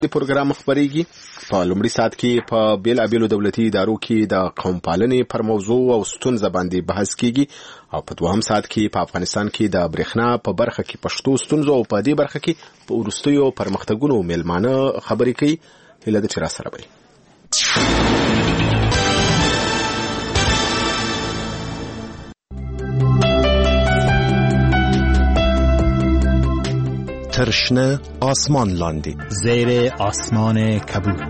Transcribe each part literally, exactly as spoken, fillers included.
د پروګرام خبريږي په لومړي ساعت کې په بیلابیلو دولتي ادارو کې د قوم پالنې پر موضوع او ستونزه باندې بحث کیږي او په دوهم ساعت کې په افغانستان کې د برېښنا په برخه کې پښتو ستونزو او په دې برخه کې په ورستیو پرمختګونو ملمانه خبرې کوي. هله د چر سره وي ترشنه آسمان لاندې زیر آسمان کبود.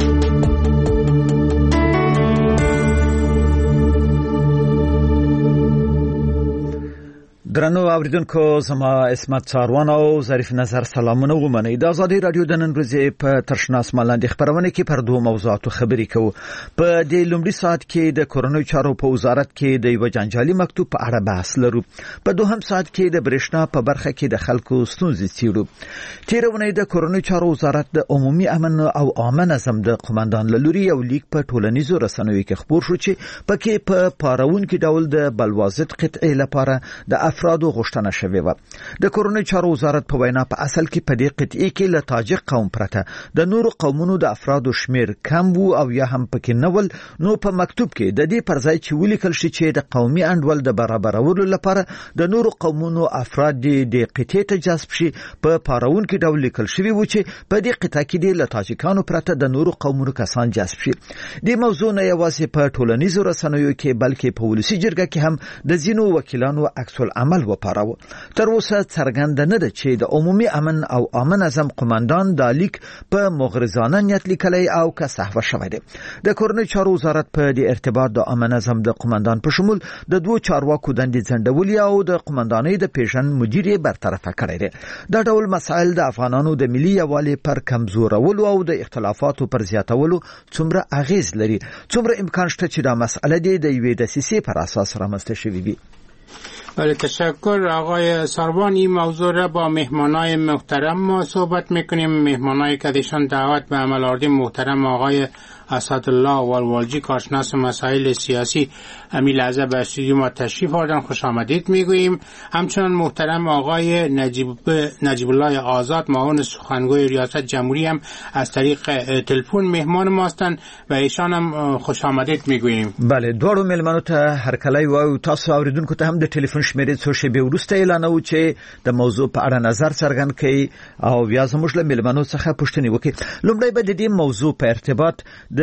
درنو اوریدونکو زما اسمت څاروان او ظریف نظر سلامونه ومنئ. د ازادي رادیو د نن ورځې په ترشنه آسمان لاندې خبرونه کې پر دوه موضوعاتو خبرې کوو. په دې لومړي ساعت کې د کورونو چارو په وزارت کې د یو جنجالي مکتوب په اړه بحث لرو. په دوهم ساعت کې د برېښنا په برخه کې د خلکو ستونزې څیړو. تیرونه د کورونو چارو وزارت د عمومي امن او عامه نظم د قومندان لوري یو لیک په ټولنیزو رسنیو کې خبر شو چې پکې په پاراونکو ډول د بلوازت قطعې لپاره د افرادو غوښتنه شوې و. د کورونو چارو وزارت په وینا په اصل کې په دې قطعې کې له تاجک قوم پرته د نورو قومونو د افرادو شمیر کم وو او یا هم پکې نول. نو په مکتوب کې د دې پر ځای چې ولیکل شي چې د قومي انډول د برابرولو لپاره د نورو قومونو افراد د قطعې ته جذب شي په پاراونکو ډول لیکل شوی و چې په دې قطعه کې د تاجکانو پرته د نورو قومونو کسان جذب شي. د موضوع نه یوازې په ټولنیزو رسنیو کې بلکې په ولسی جرګه کې هم د ځینو وکیلانو عکس العمل وپاراو. تر اوسه څرګنده نه ده چې د عمومي امن او عامه نظم قومندان د لیک په مغرضانه نیت لیکلی او که صحوه شوی دی. د کورونو چارو وزارت په دې ارتباط د عامه نظم د قومندان په شمول د دوه چارواکو دندې ځنډولې او د قومندانۍ د پیژن مدیر برطرفه کړی دی. دا ډول مسائل د افغانانو د ملي یووالي پر کمزورولو او د اختلافاتو پر زیاتولو څومره اغیز لري، څومره امکان شته چې دا مسئله د یوې دسیسې پر اساس رامنځته شوې وي. بله تشکر آقای سروان. این موضوع را با مهمانای محترم ما صحبت میکنیم. مهمانایی که دیشان دعوت به عمل آوردیم محترم آقای اسدالله والوالجی کارشناس مسائل سیاسی امی لحظه به استودیو ما تشریف آوردن، خوش آمدید میگوییم. همچنان محترم آقای نجیب نجیب الله آزاد معاون سخنگوی ریاست جمهوری هم از طریق تلفن مهمان ما هستند و ایشان هم خوش آمدید میگوییم. بله دوړو ملمنو ته هر کله یو تاسو اوریدونکو ته هم د ټلیفون شمیرې څو شیبې وروسته اعلانوو چې د موضوع په اړه نظر څرګند کړي او بیا زموږ له ملمنو څخه پوښتنې وکړي. لومړی به د دې موضوع په ارتباط د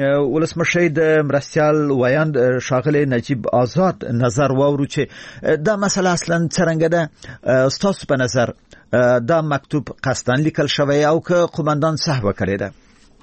ولسمشر د مرستیال ویاند ښاغلی نجیب آزاد نظر واورو چې دا مسله اصلا څرنګه ده. ستاسو په نظر دا مکتوب قصداً لیکل شوی او که قومندان صحوه کړی ده؟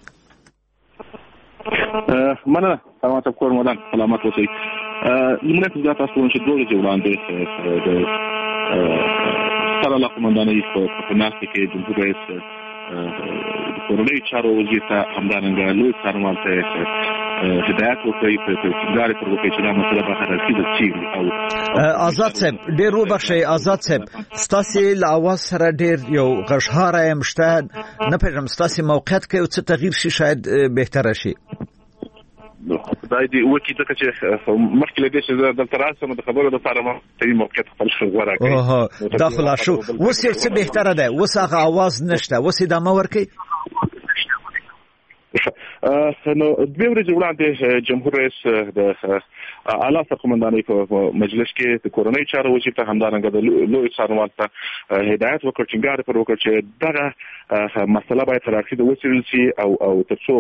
مننه سلامت کور مدن سلامت اوسئ. لمړی خو دا تاسو چې دوه ورځې وړاندې د سره له قومندانۍ په ناستې کې جمهور رئیس د کورنۍ چارو وزیر ته همدارنګه لوی څارنوال ته هدایت وکړي په ټینګار پر وکړي چې دا مسله به هدفي ده چې او آزاد صاحب ډېر وبخښئ. آزاد صاحب ستاسې له اواز سره ډېر یو غږهاره یم شته، نه پوهېږم ستاسې موقعیت که یو څه تغییر شي شاید بهتره شي. خدای دې وکړي ځکه چې مخکې له دې چې زه دلته راسم د خبرو دپاره ما صحیح موقعیت خپل غوره کړی. اوه دا خو لا شو. اوس یو څه بهتره ده، اوس هغه اواز نشته، اوس ادامه ورکړئ. نو دوه ورځې وړاندې جمهور رئیس د اعلی سرقومندانۍ په مجلس کې د کورنۍ چارو وزیر ته همدارنګه د لوی څارنوال ته هدایت وکړ، ټینګار پر وکړ چې دغه مسله باید تر اخره وڅېړل شي او او تر څو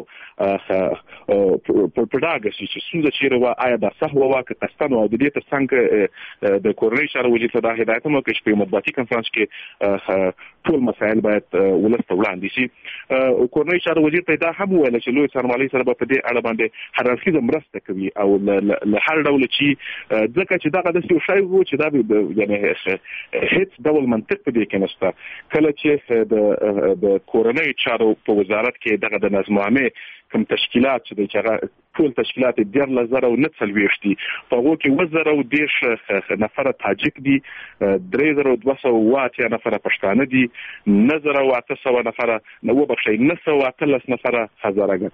په ډاګه شي چې ستونزه چیرې وه، آیا دا صحوه وه که قصداً وه. او د دې تر څنګ د کورنۍ چارو وزیر ته دا هدایت هم وکړ چې په مطبوعاتي کنفرانس کې ټول مسایل باید ولس ته وړاندې شي. کورنۍ چارو وزیر ته دا هم وویل چې لوی څارنوالۍ سره به په دې اړه باندې هر اړخیزه مرسته کوي او له هر ډول چې ځکه چې دغه داسې یو شی و چې دا یعنې هیڅ ډول منطق په دې کې نشته. کله چې د کورنۍ چارو په وزارت کې دغه د نظم عامې کوم تشکیلات چې د هغه ټول تشکیلات دیارلس زره او نه څلوېښت دي، په هغو کې اووه زره او دېرش نفره تاجک دي، درې زره او دوه سوه اووه اتیا نفره پښتانه دي، نه زره او اته سوه نفره نه وبخښئ نه سوه اتلس نفره هزاره ګان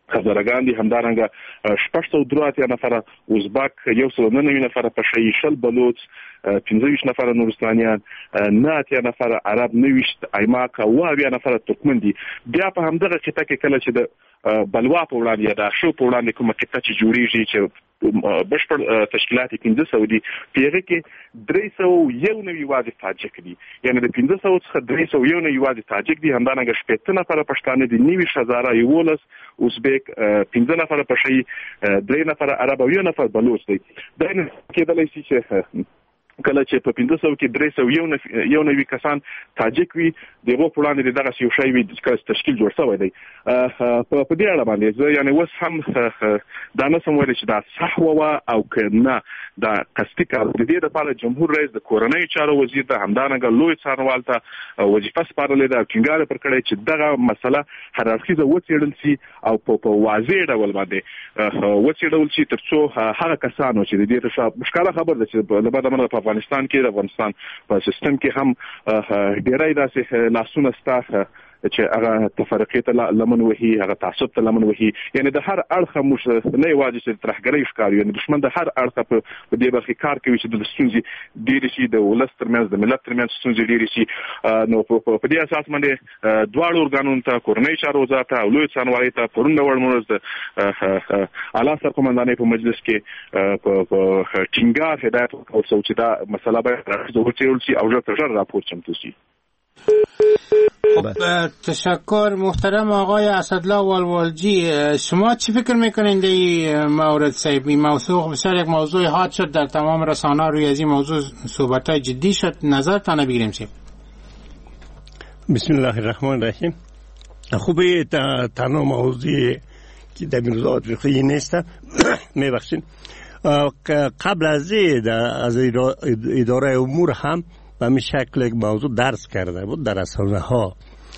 هزارګان دي، همدارنګه شپږ سوه درې اتیا نفره ازبک، یو سل نه نوي نفره پشهي، شل بلوچ، پنځه ویشت نفره نورستانیان، نه اتیا نفره عرب، نه ویشت ایماک، اوه اویا نفره ترکمن دي. بیا په همدغه قطعه کې کله چې د بلوا په وړاندې یا د اخشو په وړاندې کومه قطعه چې جوړیږي چې بشپړ تشکیلات یې پنځه سوه دي، په هغې کې درې سوه یو نوي یوازې تاجک دي، یعنې د پنځه سوه څخه درې سوه یو نوي یوازې تاجک دي. همدارنګه شپېته نفره پښتانه دي، نوي هزاره، یولس ازبک، پنځه نفره پشهي، درې نفره عرب او یو نفر بلوچ دی. دا نه کېدلی شي چې کله چې په پنځه سوه کې درې سوه یو نوي کسان تاجک وي، د هغو په وړاندې دغه یو شی وي چې تشکیل جوړ شوی دی. په دې اړه باندې زه یعنې اوس هم دا نه شم ویلی چې دا صحوه وه او که نه دا قصدي کار. د دې دپاره جمهور رئیس د کورنیو چارو وزیر ته، همدارنګه لوی څارنوال ته وظیفه سپارلې ده او ټینګار یې پر کړی چې دغه مسله هررخیزه وڅېړل شي او په واضح ډول باندې وڅېړل شي، تر څو هغه کسانو چې د دې ښکاره خبر ده چې له بده مرغه په افغانستان کې د افغانستان په سیستم کې هم ډېری داسې لاسونه شته چې هغه تفرقې ته لمن وهي، هغه تعصب ته لمن وهي. یعنې د هر اړخه موږ نه یوازې چې ترهګرۍ ښکاري، یعنې دښمن د هر اړخه په دې برخې کار کوي چې د ستونزې ډېرې شي، د ولس ترمنځ د ملت ترمنځ ستونزې ډېرې شي. نو په دې اساس باندې دواړو ارګانونو ته، کورنیو چارو وزارت ته او لوی څارنوالۍ ته پرون د وړمرز د اعلی سرقمندانۍ په مجلس کې په ټینګار هدایت ورکول شو چې دا مسله باید وڅېړل شي او ژر تر ژره راپور چمتو شي. خب تشکر محترم آقای اسدالله والوالجی. شما چی فکر میکنید این مورد صاحب؟ این موضوع بسیار یک موضوع حاد شد، در تمام رسانه‌ها روی از این موضوع صحبت‌های جدی شد، نظرتان بگیریم صاحب. بسم الله الرحمن الرحیم. خوبه تنها موضوعی که در این روزها افریقایی نیست. میبخشید قبل از این از اداره امور هم به همین شکل یک موضوع درس کرده بود در رسانه ها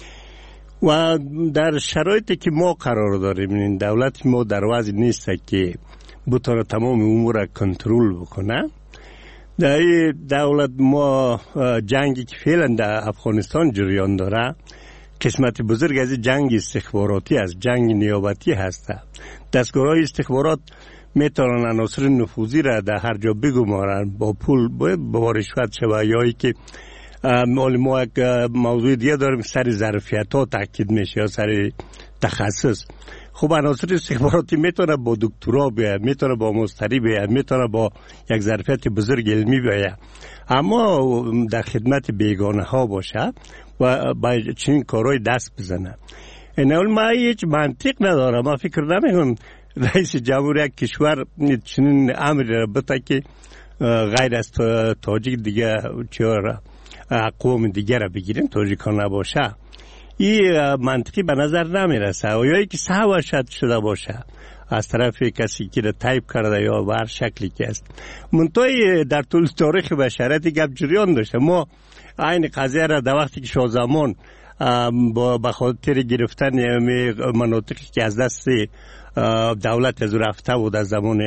و در شرایطی که ما قرار داریم. این دولت ما در وضع نیست که بتونه تمام امور را کنترل بکنه. در این دولت ما جنگی که فعلا در افغانستان جریان داره قسمت بزرگ از جنگ استخباراتی است، جنگ نیابتی هست. دستگاه استخبارات میتونن عناصر نفوذی را در هر جا بگمارن، با پول با رشوت شوه، یا ای که ما یک موضوع دیگه داریم سر ظرفیت ها تاکید میشه یا سر تخصص. خب عناصر استخباراتی میتونه با دکترا بیاید، میتونه با مستری بیاید، میتونه با یک ظرفیت بزرگ علمی بیاید، اما در خدمت بیگانه ها باشه و با چنین کارهای دست بزنه. این اول ما هیچ منطق نداره. ما فکر نمیکنم رئیس جمهور یک کشور چنین امری را بده که غیر از تاجیک دیگه چهار قوم دیگه را بگیریم، تاجیکان نباشه. این منطقی به نظر نمیرسه. و یا که صحوه شده باشه از طرف کسی که را تایپ کرده یا بر شکلی که است. منطقی در طول تاریخ بشریت گپ جریان داشته. ما این قضیه را در وقتی که شاه زمان با بخاطر گرفتن مناطقی که از دست دولت از رفته بود از زمان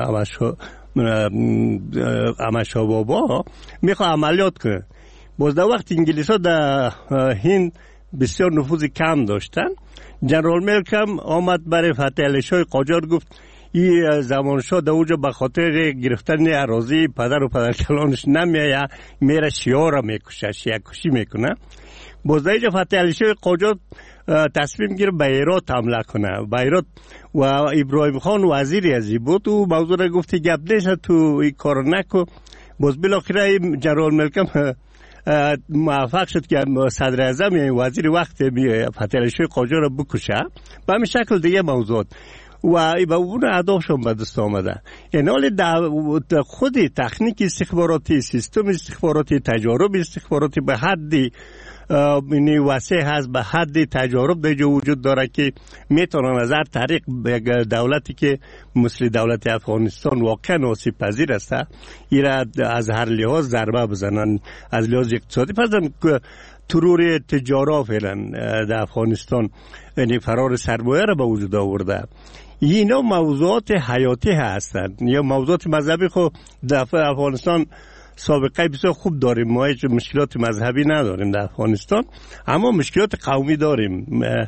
امشا بابا میخواه عملیات کنه. باز در وقت انگلیس ها در هند بسیار نفوذ کم داشتن، جنرال ملکم آمد برای فتح علی شاه قاجار گفت این زمانشاه در اونجا به خاطر گرفتن اراضی پدر و پدرکلانش نمیایه، میره شیعه را میکشه، شیعه کشی میکنه. باز در اینجا فتح علی شاه قاجار تصمیم گیره به هرات حمله کنه. به هرات و ابراهیم خان وزیری ازی بود و موضوع را گفتی گپ نیست تو این کار نکو. باز بالاخره جنرال ملکم موفق شد که صدر اعظم یعنی وزیر وقت فتح علی شاه قاجار را بکشه. به همین شکل دیگه موضوع و به اون اهدافشون به دست آمده. این حال خود تکنیک استخباراتی، سیستم استخباراتی، تجارب استخباراتی به حدی اینی وسیع هست، به حد تجارب در جو وجود داره که میتونن از هر طریق یک دولتی که مثل دولت افغانستان واقعا آسیب پذیر است ایرا از هر لحاظ ضربه بزنن. از لحاظ اقتصادی پس ترور تجارا فعلا در افغانستان یعنی فرار سرمایه را به وجود آورده. اینا موضوعات حیاتی هستند. یا موضوعات مذهبی خود در افغانستان سابقه بسیار خوب داریم. ما هیچ مشکلات مذهبی نداریم در افغانستان، اما مشکلات قومی داریم.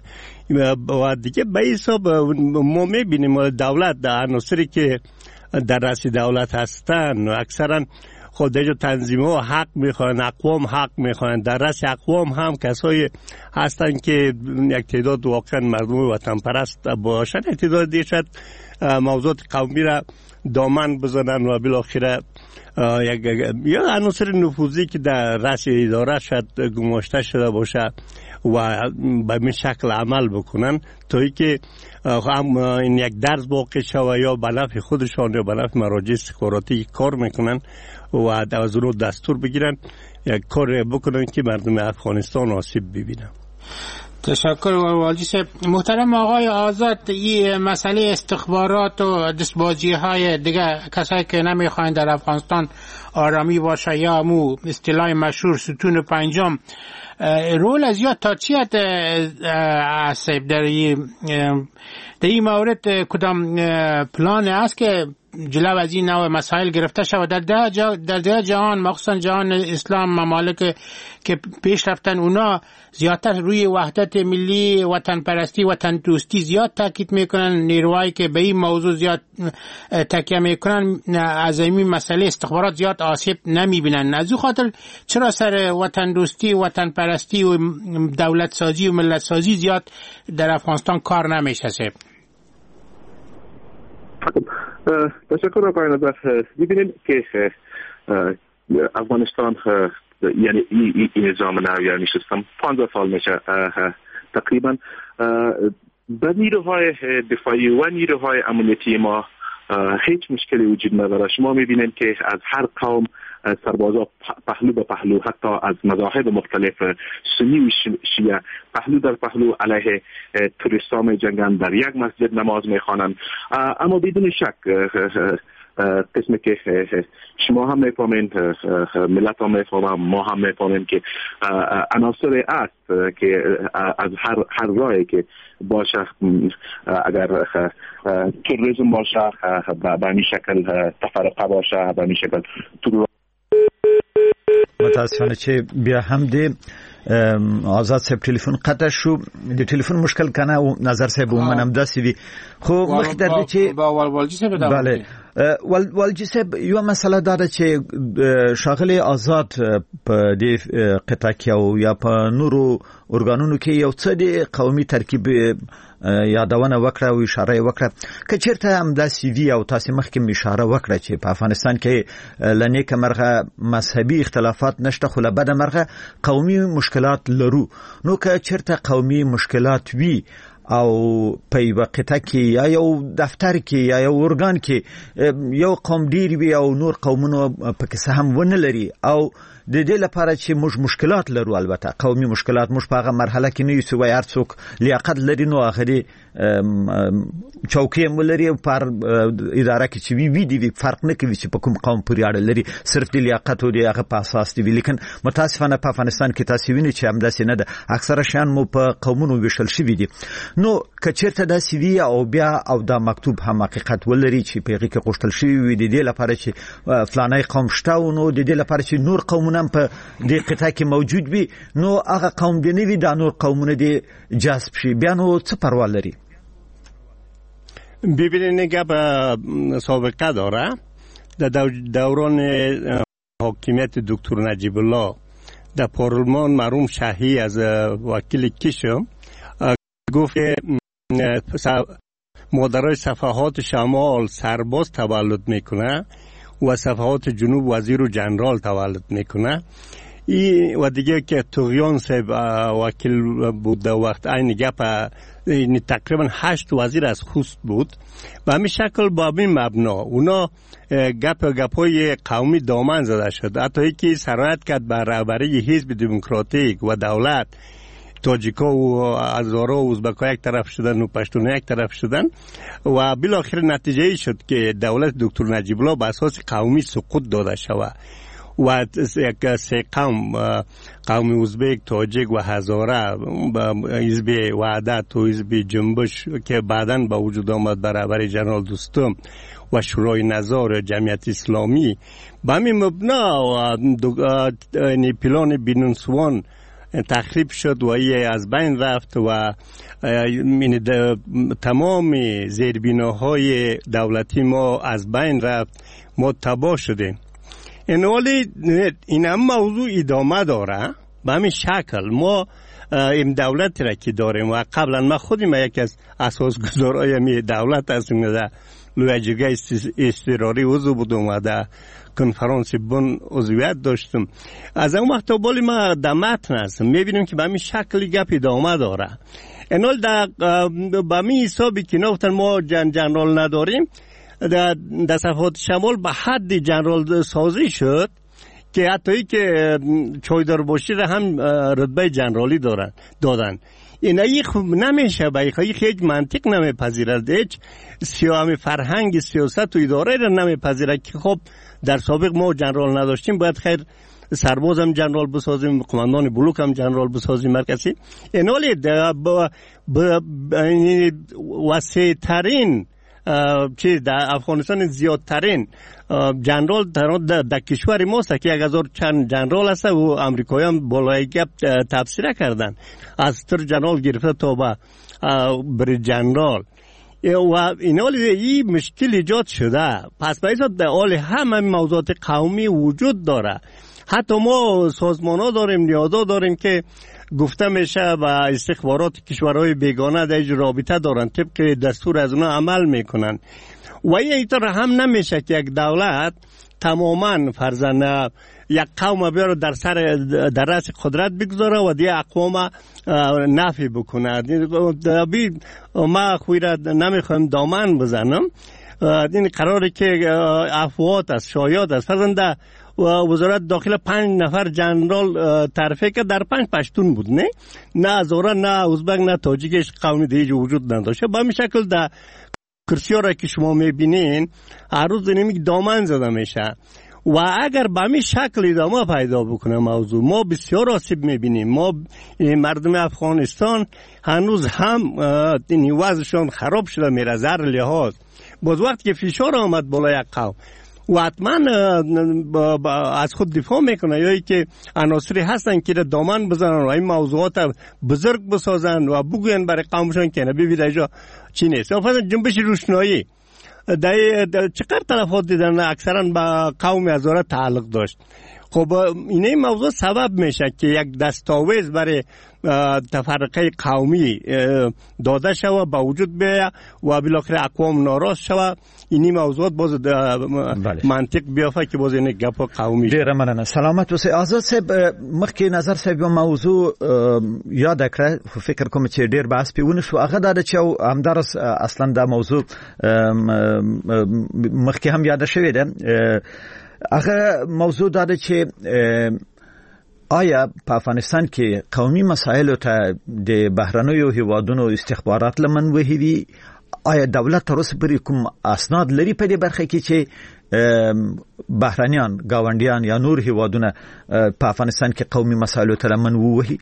و دیگه به حساب ما میبینیم دولت در عناصری که در رأس دولت هستن اکثرا خودش تنظیم ها حق میخوان، اقوام حق میخوان. در رأس اقوام هم کسایی هستن که یک تعداد واقعا مردم وطن پرست باشن، یک تعداد دیگه شاید موضوعات قومی را دامن بزنن و بالاخره یک یا عناصر نفوذی که در رأس اداره شاید گماشته شده باشه و به این شکل عمل بکنن تا اینکه هم این یک درس واقع شود یا به نفع خودشان یا به نفع مراجع استخباراتی کار میکنن و از اون دستور بگیرن یک کار بکنن که مردم افغانستان آسیب ببینن. تشکر والجی صاحب. محترم آقای آزاد، این مسئله استخبارات و دستبازی های دیگه کسایی که نمیخواین در افغانستان آرامی باشه یا مو اصطلاح مشهور ستون پنجم رول از یا تا چی هست در این مورد؟ کدام پلان است که جلو از این نوع مسائل گرفته شود در ده جا در ده جهان، مخصوصا جهان اسلام، ممالک که پیش رفتن اونا زیادتر روی وحدت ملی، وطن پرستی، وطن دوستی زیاد تاکید میکنن، نیروهایی که به این موضوع زیاد تکیه میکنن از این مسئله استخبارات زیاد آسیب نمیبینن. از او خاطر چرا سر وطن دوستی، وطن پرستی و دولت سازی و ملت سازی زیاد در افغانستان کار نمیشه؟ تشکر آقای نظر. ببینید که افغانستان یعنی این نظام نو یعنی سیستم پانزده سال میشه تقریبا به نیروهای دفاعی و نیروهای امنیتی ما هیچ مشکلی وجود نداره. شما میبینید که از هر قوم سربازا پهلو به پهلو، حتی از مذاهب مختلف سنی و شیعه پهلو در پهلو علیه توریستا می جنگن، در یک مسجد نماز میخوانند. اما بدون شک قسمی که شما هم میفهمین، ملت هم میفهمن، ما هم میفهمیم که عناصر است که از هر هر راهی که باشه، اگر تروریسم باشه به این شکل، تفرقه باشه به این شکل. متاسفانه چې بیا هم د آزاد صاحب ټلیفون قطع شو، د ټلیفون مشکل کنه او نظر صاحب ومنم داسې وي خو مخکې در دي چې والجی صاحب دا بله والجی صاحب یو مسله دا ده چې شاغلی آزاد په دې قطعه کې او یا په نورو ارګانونو کې یو څه د قومي ترکیب یادونه وکړه او اشاره وکړه که چیرته هم د سی وی او تاسو مخکې اشاره وکړه چې په افغانستان کې لنی کمرغه مذهبي اختلافات نشته، خو له بده مرغه قومي مشکلات لرو. نو که چیرته قومي مشکلات وی او په یو قطعه کې یا یو دفتر کې یا یو ارګان کې یو قوم ډیر وي او نور قومونو پکې څه هم ونه لري او د دې لپاره چې موږ مشکلات لرو، البته قومي مشکلات موږ په هغه مرحله کې نه یو چې وای هر څوک لیاقت لري نو هغه چوکۍ مولري پر اداره کې چې وی وی دی فرق نه کوي چې په کوم قوم پورې اړه لري، صرف د لیاقت او د هغه په اساس دی. لیکن متاسفانه په افغانستان کې تاسو وینئ چې همداسې نه ده، اکثره شیان مو په قومونو ویشل شوي دي. نو که چیرته داسې وي او بیا او دا مکتوب هم حقیقت ولري چې په هغې کې غوښتل شوي وي د دې لپاره چې فلانی قوم شته و، نو د دې لپاره چې نور قومونه هم په دې قطعه کې موجود وي، نو هغه قوم دې نه وي دا نور قومونه دې جذب شي، بیا نو څه پروا لري؟ ببینید گپ سابقه داره. در دوران حاکمیت دکتر نجیب الله در پارلمان مرحوم شاهی از وکیل کشم گفت مادرای صفحات شمال سرباز تولد میکنه و صفحات جنوب وزیر و جنرال تولد میکنه. ای و دیگه که طغیان صاحب وکیل بود در وقت این گپ تقریبا هشت وزیر از خوست بود و همین شکل با این مبنا اونا گپ گپای قومی دامن زده شد. حتی یکی سرایت کرد بر رهبری حزب دموکراتیک و دولت، تاجیکا و هزارا و ازبکا یک طرف شدن و پشتونا یک طرف شدن و بالاخره نتیجه ای شد که دولت دکتر نجیب الله به اساس قومی سقوط داده شود و یک سه قوم، قوم ازبک، تاجیک و هزاره، حزب وحدت و حزب جنبش که بعداً با وجود آمد برابر جنرال دوستم و شورای نظار جمعیت اسلامی، با همین مبنا پلان بینونسوان تخریب شد و ای از بین رفت و این تمام زیربناهای دولتی ما از بین رفت، ما تباه شدیم. این ولی این هم موضوع ادامه داره. به همین شکل ما این دولت را که داریم و قبلا ما خودم یکی از اساسگزارای می دولت هستیم، در لویجگاه اضطراری عضو بودم و در کنفرانس بن عضویت داشتم. از اون وقت تا بالی ما در متن هستم میبینیم که به همین شکل گپ ادامه داره. اینال در به همین حسابی که نفتن ما جن جنرال نداریم، در در صفحات شمال به حد جنرال سازی شد که حتی که چایدار باشی را هم رتبه جنرالی دارن دادن. این ای خوب نمیشه، به این هیچ منطق نمیپذیرد، هیچ سیاهم فرهنگ سیاست و اداره را نمیپذیرد که خب در سابق ما جنرال نداشتیم، باید خیر سرباز هم جنرال بسازیم، قماندان بلوک هم جنرال بسازیم مرکزی. این حالی وسیع ترین چی در افغانستان زیادترین جنرال در, در کشور ماست که یک هزار چند جنرال هست و امریکایی هم بالای گپ تفسیر کردن، از تر جنرال گرفته تا به بر جنرال. و این حال این مشکل ایجاد شده. پس باید در حال همه موضوعات قومی وجود داره. حتی ما سازمان ها داریم، نیازها داریم که گفته میشه و استخبارات کشورهای بیگانه در رابطه دارن، طبق دستور از اونا عمل میکنن. و اینطور هم نمیشه که یک دولت تماما فرزن یک قوم بیاره در سر در رأس قدرت بگذاره و دیگه اقوام نفی بکنه. ما خوی را نمیخوایم دامن بزنم، این قراره که افوات است، شایعات است. فرزنده و وزارت داخله پنج نفر جنرال تعریف که در پنج پشتون بود، نه نه هزاره، نه ازبک، نه تاجیکش قومی دیگه وجود نداشته. با همین شکل در کرسی ها را که شما میبینین هر روز نمیگه دامن زده میشه و اگر به همین شکل ادامه پیدا بکنه موضوع، ما بسیار آسیب میبینیم. ما مردم افغانستان هنوز هم وضعشان خراب شده میره از هر لحاظ. باز وقتی که فشار آمد بالا یک قوم و حتما از خود دفاع میکنه، یا که عناصری هستن که دامن بزنن و این موضوعات بزرگ بسازن و بگوین برای قومشان که ببینید اینجا چی نیست. مثلا جنبش روشنایی در چقدر تلفات دیدن اکثرا با قوم هزاره تعلق داشت. خب این موضوع سبب میشه که یک دستاویز برای تفرقه قومی داده شود، با وجود بیاید و بالاخره اقوام ناراض شود. اینی موضوعات باز منطق بیافته که باز این گپ قومی ډیره مننه. سلامت اوسئ. آزاد صاحب، مخکې نظر صاحب یو موضوع یاد کړه، فکر کوم چې ډیر بحث پیونه شو. هغه دا چې همدارس اصلا دا موضوع مخکې هم یاد شوی ده. هغه موضوع دا چې آیا په افغانستان کې قومي مسایلو ته د بهرنیو هیوادونو استخبارات لمن وهوي؟ آیا دولت تر اوسه پورې کوم اسناد لري په دې برخه کې چې بهرنیان گاونډیان یا نور هیوادونه په افغانستان کې قومي مسایلو ته لمن ووهي؟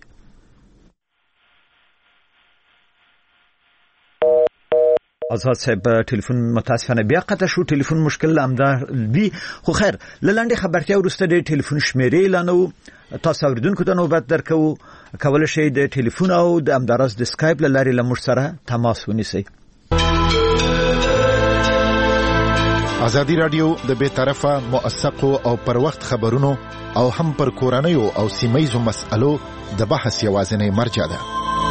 آزاد صاحب ټلیفون متاسفانه بیا قطع شو، ټلیفون مشکل امدا وی. خو خیر، لاندې خبرتیا ورسته د ټلیفون شمیرې لانو تاسو اوریدونکو ته نوبت درکو، کولای شئ د ټلیفون او د امدارس د اسکایپ لارې له موږ سره تماس ونیسئ. ازادي رادیو د بې طرفه موثقو او پر وخت خبرونو او هم پر کورنیو او سیمایزو مسألو د بحث یوازینی مرجع ده.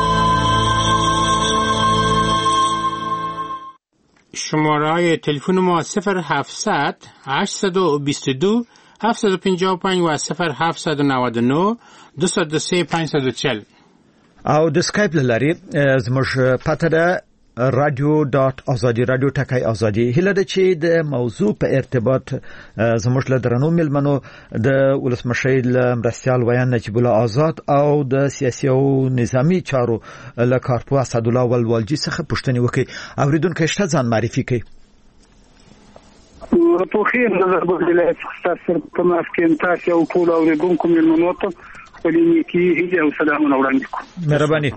شماره تلفن ما صفر هفتصد هشتصد و بیست و دو هفتصد و پنجاه و پنج و صفر هفتصد و نود و نه دویست و سه پنجصد و چهل. او د اسکایپ لارې زموږ پته ده رادیو ډاټ ازادي رادیو ټکای ازادي. هله ده چې د موضوع په ارتباط زموږ له درنو ملمنو د ولسمشر له مرستیال ویان نجیب الله آزاد او د سیاسي او نظامی چارو له کارپو اسدالله ولوالجي څخه پوښتنې وکړي. اوریدونکو شته ځان معرفي کړي. په خیر نظر بدلای تاسو په ماس کې تاسو او ټول اوریدونکو ملمنو ته خپل نیکی هیله او سلامونه وړاندې کوم. مهرباني.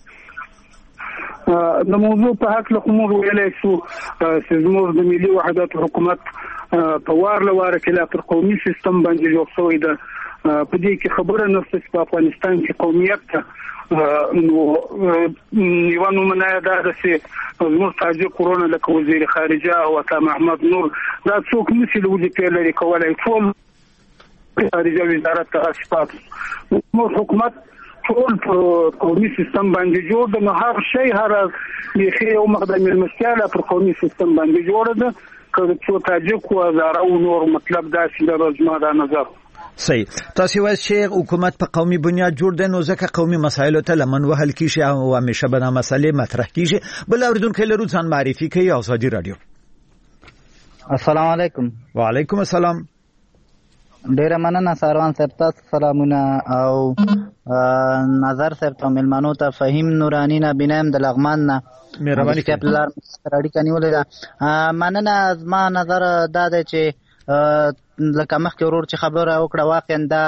د موضوع په حق له کومو ویلای شو چې زموږ د ملي وحدت حکومت په وار له واره کې لا پر قومي سیستم باندې جوړ شوی ده په دې کې خبره نشته چې په افغانستان کې قومیت نو یو نومونه دا چې زموږ تاجر کورونه لکه وزیر خارجه او عطا محمد نور دا څوک نشي له وظیفې لري کولای ټول خارجه وزارت ته اسپات نو حکومت ټول قومي سیستم باندې جوړ د نو هر شی هر یخي او مقدمه المستعله پر قومي سیستم باندې جوړ ده کله چې تاجر کو زاره او نور مطلب دا چې د رجما دا نظر صحیح تاسو وایي چې حکومت په قومي بنیاد جوړ دی نو ځکه قومي مسایلو ته لمن وهل کیږي او همیشه به دا مسلې مطرح کیږي بل اوریدونکو لرو ځان معرفي کوي آزادي رادیو السلام علیکم وعلیکم السلام ډیره مننه ساروان صاحب تاسو سلامونه او نظر صاحب ته ملمنو ته فهیم نورانی نه بنام د لغمان نه مهرباني کوئ پلار راډی کني ولې مننه زما نظر دا دی چې لکه مخکې ورور چې خبره وکړه واقعا دا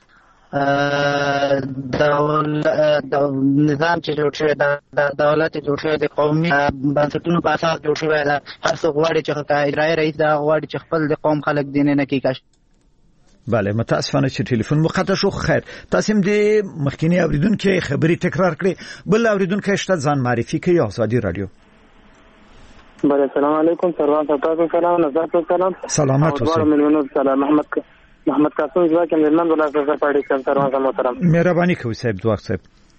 د نظام چې جوړ شوی د دولت جوړ شوی د قومي بنسټونو په اساس جوړ شوی دا هر څوک غواړي چې اجرایي رئیس دا غواړي چې خپل د قوم خلک دین نه کوي کاش بله متاسفانه چې ټلیفون مقطع شو خیر تاسو هم د مخکینی اوریدونکو خبري تکرار کړئ بل اوریدونکو شته ځان معرفي کوي آزادي رادیو بله السلام علیکم سروان تاسو سلام نظر سلام سلامات اوسئ سلام محمد محمد قاسم ځواک مېرمن ولایت پاړې کوم سروان محترم مهرباني کوئ صاحب ځواک صاحب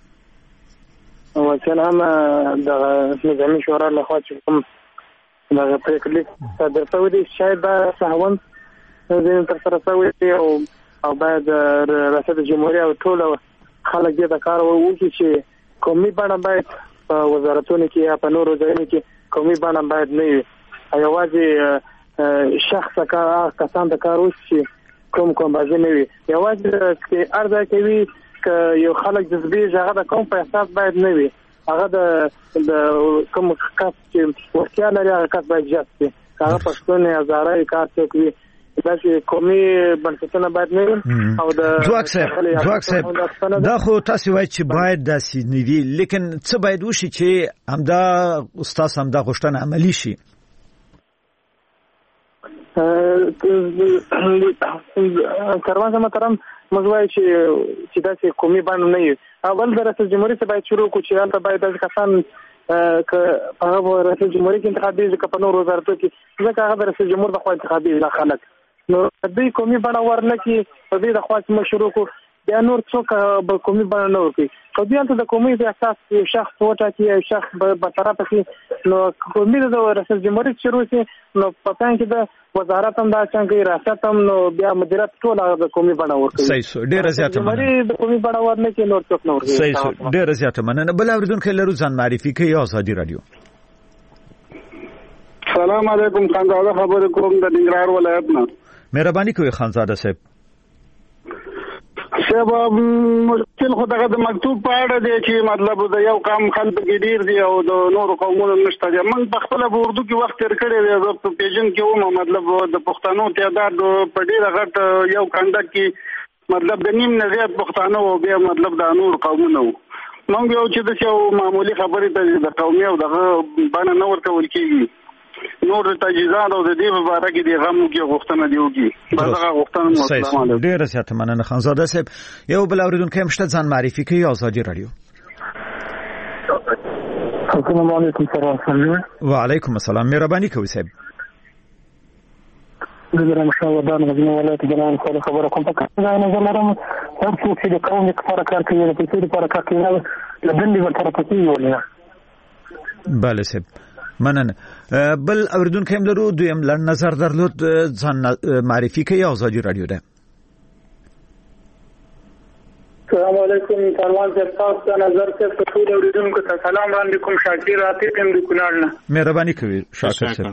وکیل هم د نظامي شورا له خوا چې کوم د پریکړې صدر شوی دی شاید دا سهون زين تر سره شوی او او باید ریاست جمهوریت او ټول خلک دې د کار وکړي چې قومي بڼه باید په وزارتونو کې یا په نورو ځایونو کې قومي بڼه باید نه وي یوازې شخص کسان د کار وکړي کوم کوم باندې نه وي یوازې چې ارزه کوي ک یو خلک جذبي هغه د کوم په احساس باید نه وي هغه د کوم کس چې ورتیا لري هغه کس باید جذبي هغه پښتون یا زارای کار کوي دا چې قومي بنسټونه باید نه او د ځواک صاحب ځواک صاحب دا خو تاسو وایي چې باید داسې نه وي لیکن څه باید وشي چې همدا استاد همدا غوښتنه عملی شي کاروان محترم موږ وایو چې چې داسې قومي باندې نه وي اول د رئیس جمهوریت باید شروع کو چې هلته باید داسې کسان که هغه رئیس جمهوریت کې انتخابي ځکه په نورو وزارتونو کې ځکه هغه د رئیس جمهور د خوا انتخابي خلک نو دوی قومي بڼه ورنکړي په دې د خوا چې موږ شروع کو بیا نور څوک به قومي بڼه نه ورکړي خو بیا ته د قومي د احساس یو شخص وټاکي یو شخص برطرف کړي نو قومي د رئیس جمهوریت شروع شي نو په ځان کې د وزارت هم دا څنګه ریاست هم نو بیا مدیریت ټول د قومي بڼه ورکړي صحیح ډیره زیاته مننه د قومي بڼه ورنکړي نور څوک نه ورکړي صحیح ډیره زیاته مننه بل اوریدونکو لرو ځان معرفي کوي آزادي رادیو سلام علیکم خانزاده خبرې کوم د ننګرهار ولایت نه مهرباني کوئ خانزاده صاحب سبب مشکل خو دغه د مکتوب په اړه دی چې مطلب د یو قوم خلک ډیر دي او د نورو قومونو نشته دي من په خپل اردو کې وخت تیر کړی دی په پیجن کې ومه مطلب د پښتنو تعداد په ډیر غټ یو کنده کې مطلب د نیم نه زیات پښتنو او بیا مطلب د نور قومونو مونږ یو چې د یو معمولی خبرې ته د قومي او دغه باندې نه ورکول کیږي نور تجهیزات او د دې په اړه کې د غمو کې غوښتنه دیوږي دا غوښتنه مو ډیره زیاته مننه خانزاده صاحب یو بل اوریدونکو هم شته ځان معرفي کوي آزادي رادیو السلام علیکم سلام وعلیکم السلام مهرباني کوئ صاحب زه مشاودان غزنی ولایت جنان خو خبره کوم په کار نه زمرم هر څه چې د قوم لپاره کار کوي د پیسې لپاره کار کوي د دندې لپاره کوي ولې بله صاحب مننه بل اوریدونکو هم لرو دویم لړ نظر درلود ځان معرفي کوي آزادي رادیو ده السلام علیکم پروان صاحب تاسو نظر څه ټول اوریدونکو ته سلام وړاندې کوم شاکر عاطف هم د کونړ نه مهرباني کوي شاکر صاحب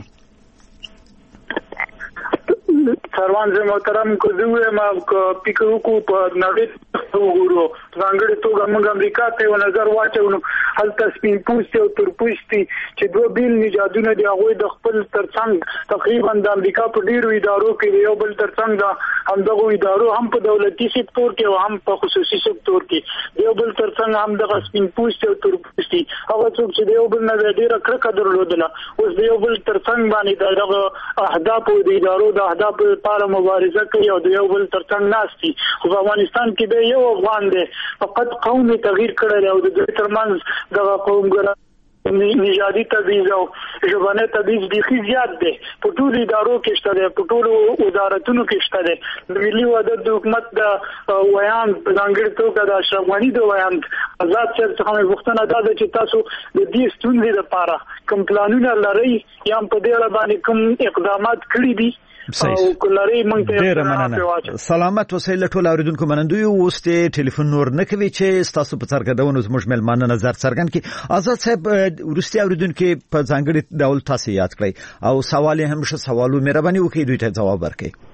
سروان زه محترم کو زه ما فکر وکړو په نړۍ وګورو څنګه ټول موږ امریکا ته یو نظر واچو هلته سپین پوستي او تور پوستي چې دوه بیل نژادونه دي هغه د خپل ترڅنګ تقریبا د امریکا په ډیرو ادارو کې یو بل ترڅنګ د همدغه ادارو هم په دولتي سکتور کې او هم په خصوصي سکتور کې یو بل ترڅنګ هم د سپین پوستي او تور پوستي هغه څوک چې یو بل نه ډیره کرکه درلودله اوس د یو بل ترڅنګ باندې دغه اهداف او د ادارو د اهداف لپاره مبارزه کوي او د یو بل ترڅنګ ناشتي خو په افغانستان کې د یو افغان دی فقط قومي تغییر کړی او د دوی ترمنځ د قومګرا نژادي تبعیض او ژبنی تبعیض بیخي زیات دی په ټولو ادارو کې شته دی په ټولو وزارتونو کې شته دی د ملي وحدت د حکومت د ویان په ځانګړې توګه د اشرف غني د ویان آزاد صاحب څخه مې پوښتنه دا ده چې تاسو د دې ستونزې لپاره کوم پلانونه لرئ یا په دې اړه باندې کوم اقدامات کړي دي او کولري مونږ ته سلامت وسایل ټول اوریدونکو منندوی اوسته ټلیفون نور نه کوي چې تاسو په څرګندونو زموږ ملمانه نظر څرګند کی آزاد صاحب ورستي اوریدونکو په ځانګړي ډول تاسو یاد کړئ او سوال هم شه سوالو مهرباني وکړئ دوی ته جواب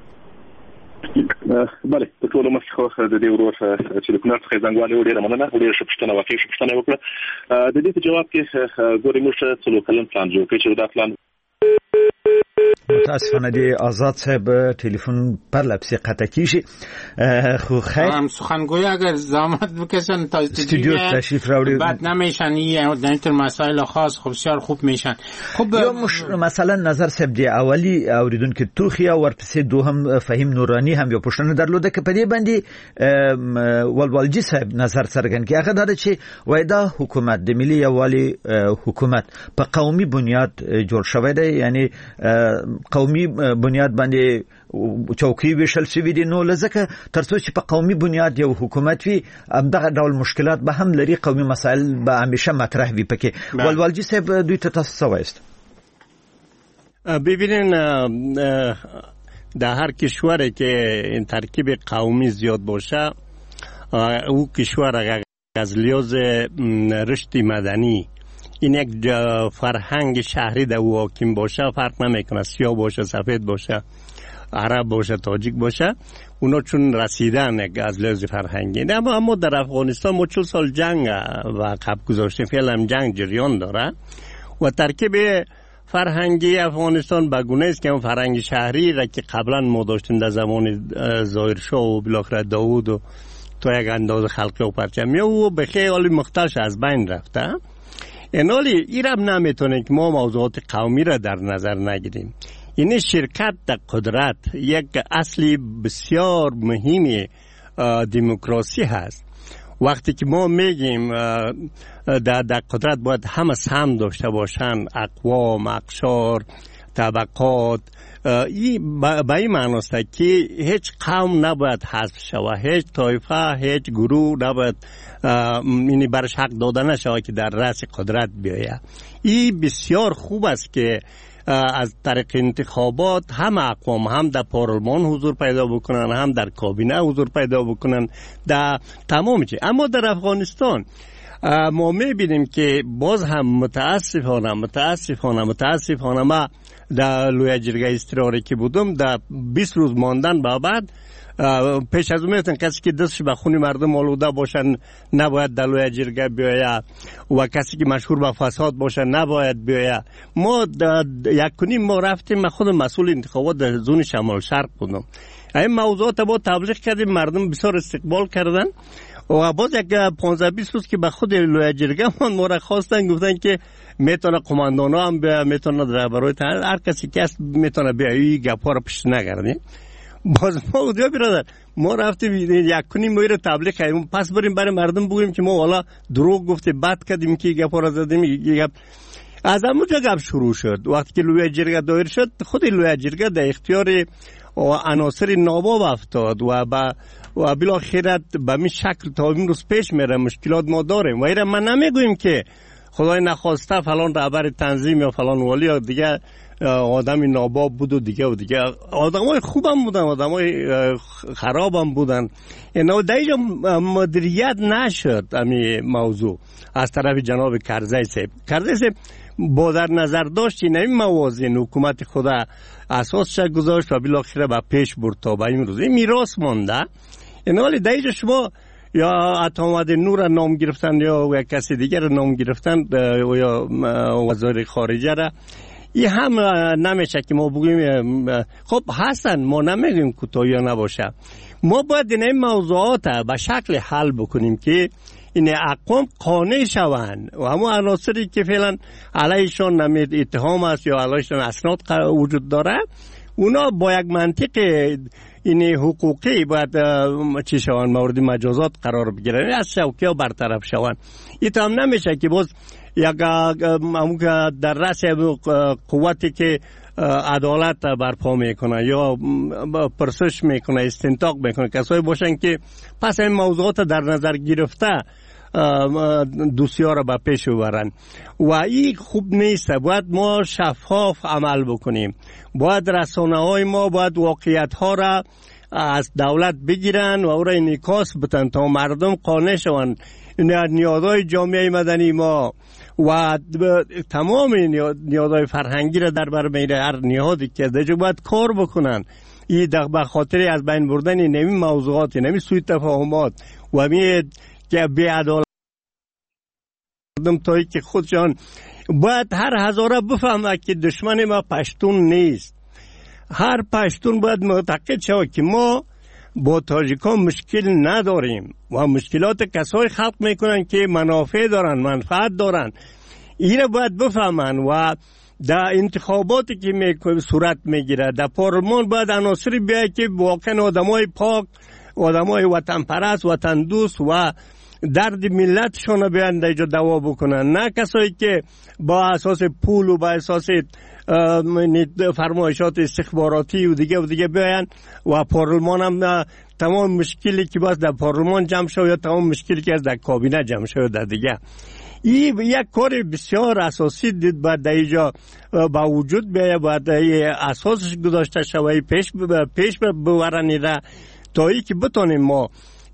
ورکړئ. بله په ټولو مسخه د دې ورور چې د کونړ څخه زنګوالي ډیره مننه ډیره شپشتنه واقعي شپشتنه وکړه د دې په جواب کې ګورې موږ څلور کلن پلان جوړ کړی چې دا پلان متاسفانه دی آزاد صاحب تلفن پر لپسی قطع کیشی خو خیر هم سخنگوی اگر زحمت بکشن تا استودیو تشریف راوړي بعد نمیشن یا در این مسائل خاص خب بسیار خوب میشن. خب یا مش مثلا نظر صاحب دی اولی اوریدونکو توخیا ورپسې دوهم فهیم نورانی هم یو پښتنه درلوده که په دې باندې ولولجی صاحب نظر څرګند کی هغه دا چې وایدا حکومت د ملي یوالي حکومت په قومي بنیاد جوړ شوی دی یعنی قومي بنیاد باندې چوکۍ وشل شوی دي نو لزکه ترڅو چې په قومي بنیاد یو حکومت وي همدغه ډول مشکلات به هم لري قومي مسائل به همیشه مطرح وي پکې ولولجی صاحب دوی ته تاسو وایست ببینین در هر کشوری که این ترکیب قومی زیاد باشه او کشور از لحاظ رشد مدنی این یک فرهنگ شهری در او حاکم باشه فرق نمیکنه سیاه باشه سفید باشه عرب باشه تاجیک باشه اونا چون رسیدن از لحاظ فرهنگی اما اما در افغانستان ما چند سال جنگ و عقب گذاشتیم فعلا هم جنگ جریان داره و ترکیب فرهنگی افغانستان به گونه است که اون فرهنگ شهری را که قبلا ما داشتیم در زمان ظاهرشاه و بالاخره داوود و تا یک اندازه خلقی و پرچمی و به خیلی مختلف از بین رفته. اینالی ایرم نمیتونه که ما موضوعات قومی را در نظر نگیریم. این شرکت در قدرت یک اصلی بسیار مهمی دموکراسی هست. وقتی که ما میگیم در, در قدرت باید همه سهم داشته باشن، اقوام، اقشار، طبقات، این به این معنی است که هیچ قوم نباید حذف شود، هیچ طایفه، هیچ گروه نباید اینی برش حق داده نشود که در رأس قدرت بیاید. این بسیار خوب است که از طریق انتخابات هم اقوام هم در پارلمان حضور پیدا بکنن، هم در کابینه حضور پیدا بکنن، در تمام چیز. اما در افغانستان ما میبینیم که باز هم متاسفانه متاسفانه متاسفانه ما در لوی جرگه استراری که بودم در بیست روز ماندن به بعد پیش از اون میتون کسی که دستش به خون مردم آلوده باشن نباید در لوی جرگه بیاید و کسی که مشهور به فساد باشه نباید بیاید. ما یک کنیم ما رفتیم، من خود مسئول انتخابات در زون شمال شرق بودم، این موضوعات با تبلیغ کردیم، مردم بسیار استقبال کردن و باز یک پانزده بیست روز که به خود لوی جرگه من ما را خواستن گفتن که میتونه قماندان ها هم بیا، میتونه دربارای تحلیل هر کسی که است میتونه بیایی گپا را پشت نگردیم. باز ما اونجا برادر ما رفتیم یک کنیم ما را تبلیغ کردیم، پس بریم برای مردم بگوییم که ما والا دروغ گفته بد کردیم که گپا را زدیم. گپ از همونجا گپ شروع شد. وقتی که لوی جرگه دایر شد خود لوی جرگه در اختیار عناصر ناباب افتاد و با و بالاخره به می شکل تا این روز پیش میره. مشکلات ما داریم و ایره من نمیگویم که خدای نخواسته فلان رهبر تنظیم یا فلان والی یا دیگه آدمی ناباب بود و دیگه و دیگه آدمای خوبم بودن، آدمای خرابم بودن. اینا دیگه مدیریت نشد امی موضوع از طرف جناب کرزی صاحب. کرزی صاحب با در نظر داشت این این موازین حکومت خدا اساسش گذاشت و بالاخره به پیش برد تا به این روز این میراث مانده. این حالی دیگه شما یا عطامد نور نام گرفتن یا کسی دیگر نام گرفتن یا وزیر خارجه را. این هم نمیشه که ما بگیم خب هستن، ما نمیگیم کوتاه یا نباشه. ما باید این موضوعات به شکل حل بکنیم که این اقوام قانع شوند و همون عناصری که فعلا علیشان نمید اتهام است یا علیشان اسناد وجود داره، اونا با یک منطق این حقوقی باید چی شوند، مورد مجازات قرار بگیرن، از شوکه ها برطرف شوند. این هم نمیشه که باز یک در رأس قوتی که عدالت برپا میکنه یا پرسش میکنه، استنتاق میکنه، کسایی باشن که پس این موضوعات در نظر گرفته دوسیار را به پیش ببرن و این خوب نیست. باید ما شفاف عمل بکنیم، باید رسانه های ما باید واقعیت ها را از دولت بگیرن و او را انعکاس بدن تا مردم قانع شوند. نیازهای جامعه مدنی ما و تمام نیازهای فرهنگی را در بر میره، هر نیازی که دیگه باید کار بکنن. این به خاطر از بین بردن نمی موضوعات، نمی سوء تفاهمات و می که بی‌عدالت مردم تایی که خودشان باید هر هزاره بفهمه که دشمن ما پشتون نیست. هر پشتون باید معتقد شود که ما با تاجیکان مشکل نداریم و مشکلات کسای خلق میکنن که منافع دارن، منفعت دارن. این باید بفهمن و در انتخاباتی که می صورت میگیره در پارلمان باید عناصری بیاید که واقعا آدمای پاک، آدمای وطن پرست، وطن دوست و درد ملتشون بیان اینجا دوا بکنن، نه کسایی که با اساس پول و با اساس فرمایشات استخباراتی و دیگه و دیگه بیان و پارلمان هم تمام مشکلی که باز در پارلمان جمع شد یا تمام مشکلی که از در کابینه جمع شد در دیگه. این یک کار بسیار اساسی دید باید در اینجا با وجود بیاید، باید اساسش گذاشته شود، پیش پیش ببرن تا ای که بتونیم ما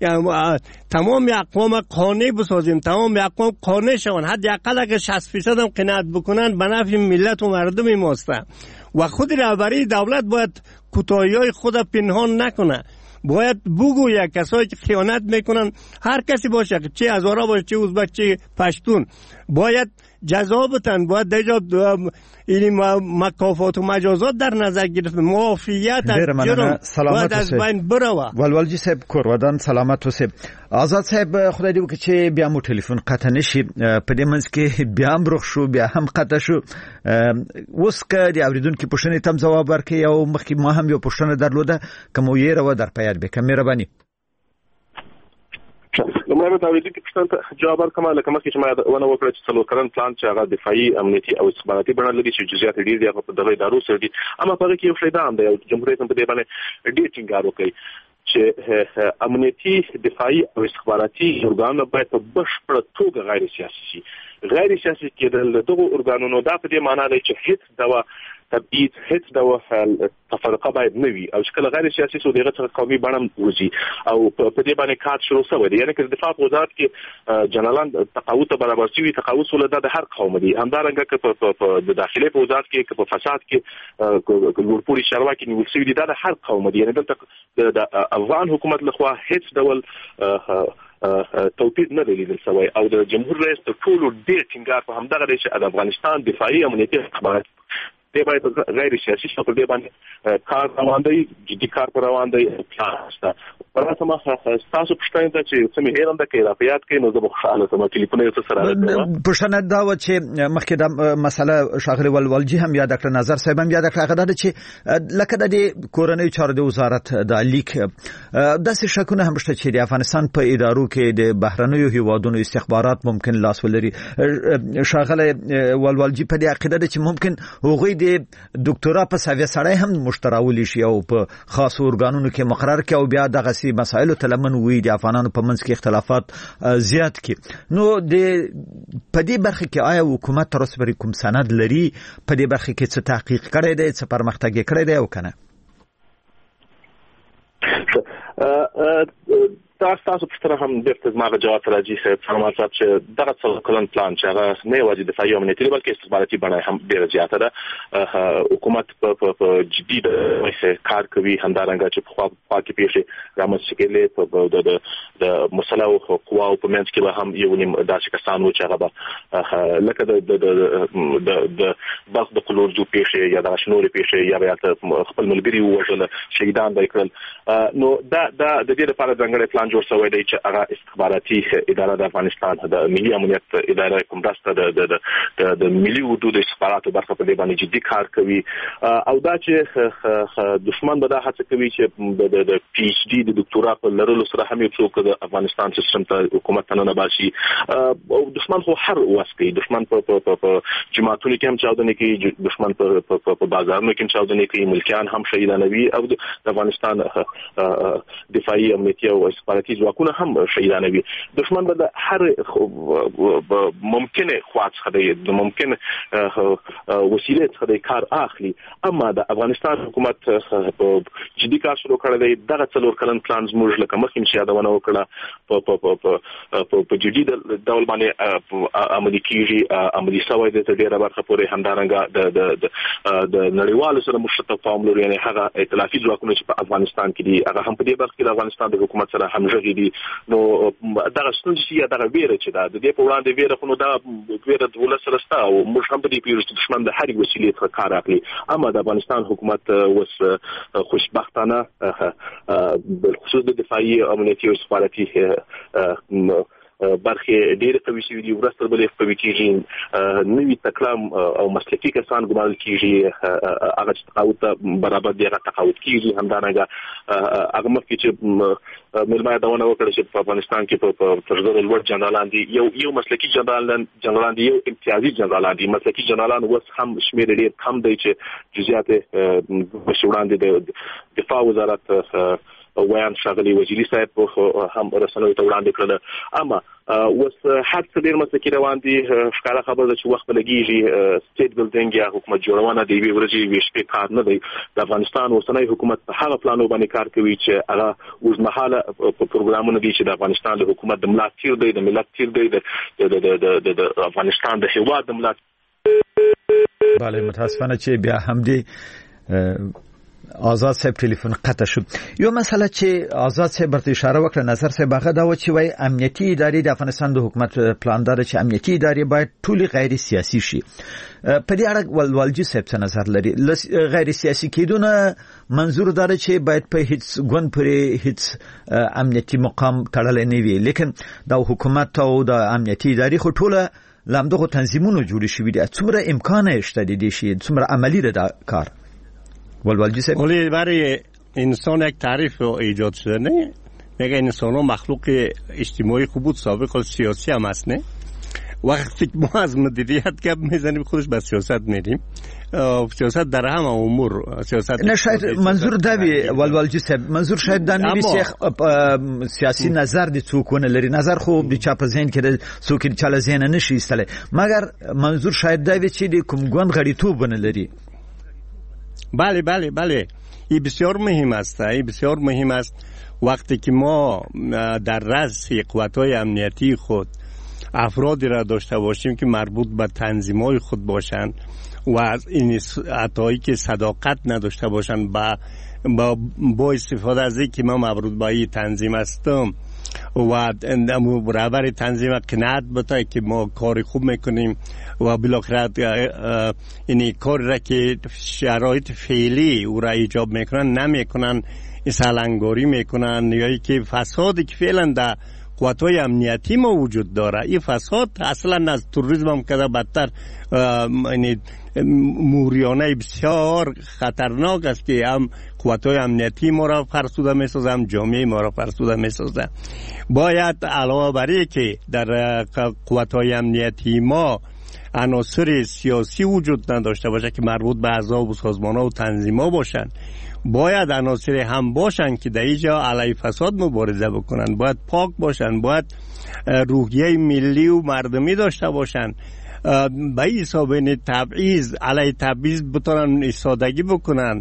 تمام اقوام قانع بسازیم، تمام اقوام قانع شوند، حداقل اگه شصت درصد هم قناعت بکنن به نفع ملت و مردم ماست و خود رهبری دولت باید کوتاهی‌های خود پنهان نکنه. باید بگوید کسایی که خیانت میکنن، هر کسی باشه، چه هزاره باشه، چه ازبک، چه پشتون، باید جزا بدن، باید دیجا این مکافات و مجازات در نظر گرفت. معافیت از جرم باید از بین بروه. ولولجی صاحب کورودان سلامت وسه. آزاد صاحب خدای دی وکړي چې بیا مو ټلیفون قطع نشي، په دې منځ کې بیا هم رخ شو، بیا هم قطع شو. اوس که د اوریدونکو پوښتنې تم ځواب ورکړي او مخکې ما هم یو پوښتنه درلوده کوم یې راو در پیاد به کمره باندې لمړی به تاویدي کې پښتنه جواب ورکړم. لکه مخکې چې ما ونه وکړه چې څلور کلن پلان چې هغه دفاعي امنیتي او استخباراتي بڼه لري چې جزئیات ډېر دي په دغه ادارو سره دي، اما په هغه کې یو فایده هم ده. جمهوریت هم په دې باندې ډېر ټینګار وکړي چې امنیتي دفاعي او استخباراتي ارګانونه باید په بشپړه توګه غیر سیاسي شي. غیر سیاسي کېدل دغه ارګانونو دا په دې معنی دی چې هیڅ ډول تبعید، هیڅ ډول تفرقه باید نه وي او چې کله غیر سیاسي سو دغه څخه قومي بڼه وځي او په دې باندې کار شروع شوی دی. یعنی که د دفاع په وزارت کې جنرالان تقاعد ته برابر شوي، تقاعد سول د هر قوم دی. همدارنګه که په د داخلي په وزارت کې که په فساد کې ګورپوري شاروا کې نیول شوي دي، دا د هر قوم دی. یعنی دلته د افغان حکومت لخوا هیڅ ډول توپیر نه دی لیدل شوی او د جمهور رئیس د ټولو ډېر ټینګار په همدغه دی چې د افغانستان دفاعي امنیتي استخبارات دی باید غیر سیاسي شکل دی باندې کار روان دی، جدي کار پر روان دی. پلان ورته ما تاسو پښتنه ته چې څه مې هیرم د کې رافیات کې نو زه به خوشاله سم ټلیفون یې سره راځم. پښتنه دا و چې مخکې د مسله شاغلی ولولجی هم یاد کړ، نظر صاحب هم یاد کړ، هغه دا چې لکه د کورنۍ چارو د وزارت د لیک داسې شکونه هم شته چې د افغانستان په ادارو کې د بهرنیو هیوادونو استخبارات ممکن لاس ولري. شاغلی ولولجی په دې عقیده ده چې ممکن هغوی د ډاکټرا په ساوی سړی هم مشتراولی شي او په خاص ارګانونو کې مقرر کې او بیا دغه سي مسایلو تلمن وي د افغانانو په منځ کې اختلافات زیات کی. نو د په دې برخه کې آیا حکومت تر اوسه پورې کوم سند لري په دې برخه کې څه تحقیق کړی دی، څه پرمختګ کړی دی او کنه؟ دا تاسو پښتنه هم بیرته زما جواب راځي فرمان صاحب چې دغه څلور کلن پلان چې هغه نه یوازې دفاعي او امنیتي بلکې استخباراتي بڼه هم ډېره زیاته ده. حکومت په جدي ډول کار کوي، همدارنګه چې په خوا کې پیښې رامنځته کېدلې په د مسلحو قواو په منځ کې به هم یو نیم داسې کسان وو چې هغه به لکه د بلخ د قلورځو پیښې یا دغه نورې پیښې یا به خپل ملګري ووژل، شهیدان به یې کړل. نو دا د دې لپاره ځانګړی پلان جوړ شوی دی چې هغه استخباراتي اداره د افغانستان د ملي امنیت اداره کوم راسته د د ملي حدود استخباراتو برخه په دې باندې جدي کار کوي او دا چې دشمن به دا هڅه کوي چې د پی ایچ ډي د دکتورا په لرلو سره هم یو څوک د افغانستان سیستم ته حکومت ته نه باشي. او دشمن خو هر وس کوي، دشمن په جماعتونو کې هم چاودنې کوي، دشمن په بازارونو کې هم چاودنې کوي، ملکیان هم شهیدانوي او د افغانستان دفاعي امنیتي او استخباراتي ځواکونه هم شهیدانوي. دشمن به د هر ممکنه خواص خدای د ممکن وسیله څخه کار اخلي. اما د افغانستان حکومت په جدي کار شروع کړی دی. دغه څلور کلن پلان زموږ لکه مخکې چې یادونه وکړه په په جدي ډول باندې عملي کیږي، عملي شوی دی تر ډیره برخه پورې. همدارنګه د د نړیوالو سره مشترک تعامل لري، یعنی هغه ائتلافي ځواکونه چې په افغانستان کې دي هغه هم په دې برخه کې د افغانستان د حکومت سره همغږي دي. نو دغه ستونزې یا دغه ویره چې دا د دې په وړاندې ویره خو نو دا ویره د ولس سره ستا او موږ هم په دې پیژنو چې دشمن د هرې وسیلې څخه کار اخلي. اما د افغانستان حکومت اوس خوشبختانه بالخصوص د دفاعي امنیتي او استخباراتي برخې ډېر قوي شوي دي، ورځ تر بلې قوي کېږي. نوي تکړه او مسلکي کسان ګمارل کېږي، هغه چې تقاعد ته برابر دی هغه تقاعد کېږي. همدارنګه هغه مخکې چې مېلمه یادونه وکړه چې په افغانستان کې په تر زرو لوړ جنرالان دي، یو یو مسلکي جنرالان جنرالان دي، یو امتیازي جنرالان دي. مسلکي جنرالان اوس هم شمېر ډېر کم دی چې جزئیات مخکې وړاندې د دفاع وزارت ویان ښاغلي وزیري صاحب هم رسنیو ته وړاندې کړل. اما اوس هر څه ډېر مسلکي روان دي. ښکاره خبره ده چې وخت به لګېږي. سټیټ بلډینګ یا حکومت جوړونه د یوې ورځې یوې شپې کار نه دی. د افغانستان اوسنی حکومت په هغه پلانو باندې کار کوي چې هغه اوږدمهاله پروګرامونه دي چې د افغانستان د حکومت د ملا تیر دی، د ملت تیر دی، د افغانستان د هېواد د ملا. بله متاسفانه چې بیا هم دی آزاد صاحب ټلیفون قطع شو. یو مسله چې آزاد صاحب برته اشاره وکړه نظر صاحب هغه دا و چې وای امنیتي ادارې د افغانستان د حکومت پلان دار چې امنیتي ادارې باید ټولي غیر سیاسي شي. په دې اړه ولوالجی صاحب څه نظر لري؟ غیر سیاسي کېدونه منظور دا چې باید په هیڅ ګوند پورې هیڅ امنیتي مقام تړل نه وي، لیکن د حکومت او د امنیتي ادارې خو ټوله لامدغه تنظیمونو جوړ شوي دي. څومره امکان شته دي شي څومره عملی ده دا کار؟ ولوالجی صاحب ولی برای انسان یک تعریف ایجاد شده نه، میگه انسان ها مخلوق اجتماعی خوب بود سابق و سیاسی هم هست. نه وقتی ما از مدیریت گپ میزنیم خودش به سیاست میریم. سیاست در همه امور سیاست نه شاید منظور دوی ولوالجی صاحب منظور شاید دا نوی شیخ سیاسی نظر دی څوکونه لري، نظر خوب دی چا په ذهن کې څوک چاله ذهن نشي ایستله، مگر منظور شاید دوی چې دی کوم ګوند غړیتوب نه لري. بله بله بله این بسیار مهم است. این بسیار مهم است وقتی که ما در رأس قوت‌های امنیتی خود افرادی را داشته باشیم که مربوط به تنظیم‌های خود باشند و از این عطایی که صداقت نداشته باشند با با, با استفاده از اینکه ما مربوط به این تنظیم هستم و برابر تنظیم قناعت بده که ما کار خوب میکنیم و بالاخره این کار را که شرایط فعلی او را ایجاب میکنن نمیکنن، سالنگاری میکنن یا که فسادی که فعلا در قوت‌های امنیتی ما وجود داره، این فساد اصلا از تروریسم هم کده بدتر یعنی موریانه بسیار خطرناک است که هم قوت‌های امنیتی ما را فرسوده می‌سازه هم جامعه ما را فرسوده می‌سازه. باید علاوه بر این که در قوت‌های امنیتی ما عناصر سیاسی وجود نداشته باشه که مربوط به احزاب و سازمان‌ها و تنظیم‌ها باشن، باید عناصر هم باشن که در اینجا علیه فساد مبارزه بکنن، باید پاک باشن، باید روحیه ملی و مردمی داشته باشن، به حساب تبعیض علیه تبعیض بتونن ایستادگی بکنن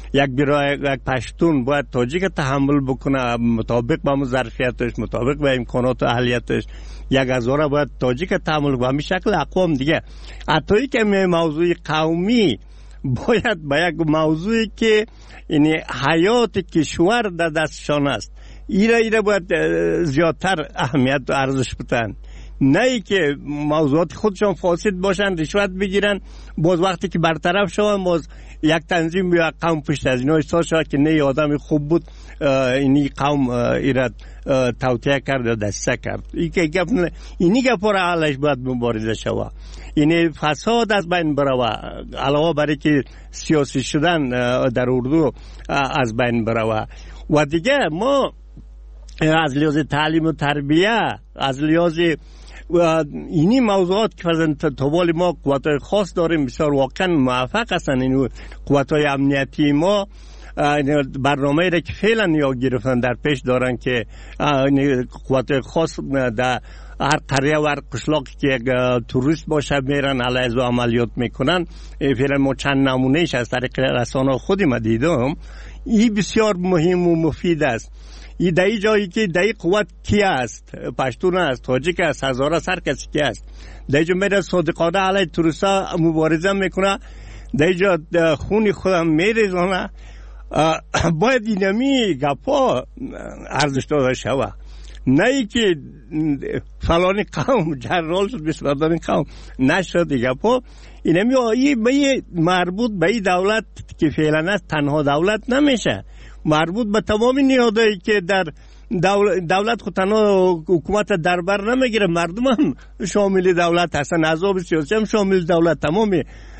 یک برای یک پشتون باید تاجیک تحمل بکنه مطابق با ظرفیتش، مطابق با امکانات و اهلیتش. یک هزار باید تاجیک تحمل کنه. همین شکل اقوام دیگه. حتی که موضوع قومی باید با یک موضوعی که یعنی حیات کشور در دستشان است، ایره ایره باید زیادتر اهمیت و ارزش بدن، نه ای که موضوعات خودشان فاسد باشن، رشوت بگیرن، باز وقتی که برطرف شون باز یک تنظیم یا قوم پشت از اینا احساس شد که نه آدم خوب بود اینی قوم ایراد توطئه کرد و دسته کرد. این که گپ اینی گپ را علیش باید مبارزه شود. این فساد از بین بروه، علاوه بر که سیاسی شدن در اردو از بین بروه. و دیگه ما از لحاظ تعلیم و تربیه، از لحاظ اینی موضوعات که فرزن طوال ما قوتهای خاص داریم بسیار واقعا موفق هستن. این قوتهای امنیتی ما برنامه را که فعلا یا گرفتن در پیش دارن که قوتهای خاص در هر قریه و هر قشلاقی که یک توریست باشه میرن علیه عملیات میکنن. فعلا ما چند نمونهش از طریق رسانه خودی ما دیدم. این بسیار مهم و مفید است. این دایی جایی که دایی قوت کی است؟ پشتون است، تاجیک است، هزاره است، هر کسی کی است. دایی جا میره صادقانه علیه توریستا مبارزه میکنه، دایی جا خونی خودم میریزانه. باید اینمی گپا ارزش داده شود، نه ای که فلانی قوم جرال شد بسیار دارین قوم نشد گپا. اینمی آیی به مربوط به این دولت که فعلا است تنها دولت نمیشه، مربوط به تمام نیادایی که در دولت خود تنها حکومت دربر نمیگیره، مردم هم شامل دولت هستن، احزاب سیاسی هم شامل دولت، تمام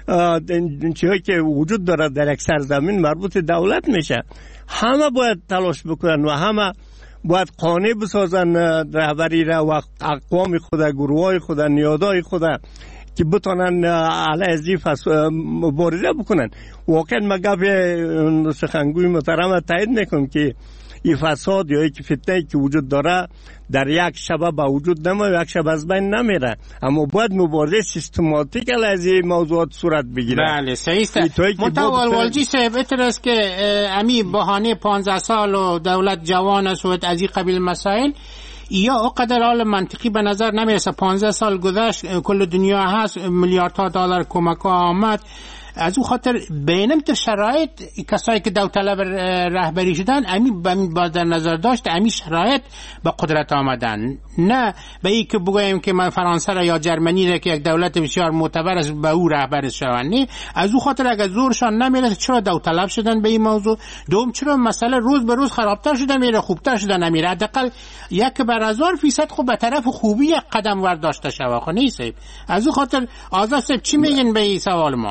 چیزی که وجود داره در یک سرزمین مربوط دولت میشه. همه باید تلاش بکنن و همه باید قانع بسازن رهبری را و اقوام خود، گروهای خود، نیادای خود که بتونن علیه از مبارزه بکنن. واقعا ما گپ سخنگوی محترم تایید میکنم که این فساد یا یک فتنه که وجود داره در یک شب با وجود نمیاد، یک شب از بین نمیره، اما باید مبارزه سیستماتیک علیه موضوعات صورت بگیره. بله صحیح است. متوال والجی صاحب اترس که امی بهانه پانزده سال و دولت جوان است و از این قبیل مسائل یا اقدر حال منطقی به نظر نمیرسه. پانزده سال گذشت، کل دنیا هست، میلیاردها دلار کمک ها آمد. از اون خاطر بینم تو شرایط کسایی که داوطلب رهبری شدن امی با در نظر داشت امی شرایط به قدرت آمدن، نه به این که بگویم که من فرانسه را یا جرمنی را که یک دولت بسیار معتبر است به او رهبر شوند. نه، از اون خاطر اگر زورشان نمیرسه چرا داوطلب شدن به این موضوع. دوم چرا مسئله روز به روز خرابتر شدن میره، خوبتر شدن نمیره. حداقل یک بر هزار فیصد خب به طرف خوبی یک قدم ورداشته شود. خب نیست. از اون خاطر آزاد صاحب چی میگین به این سوال ما؟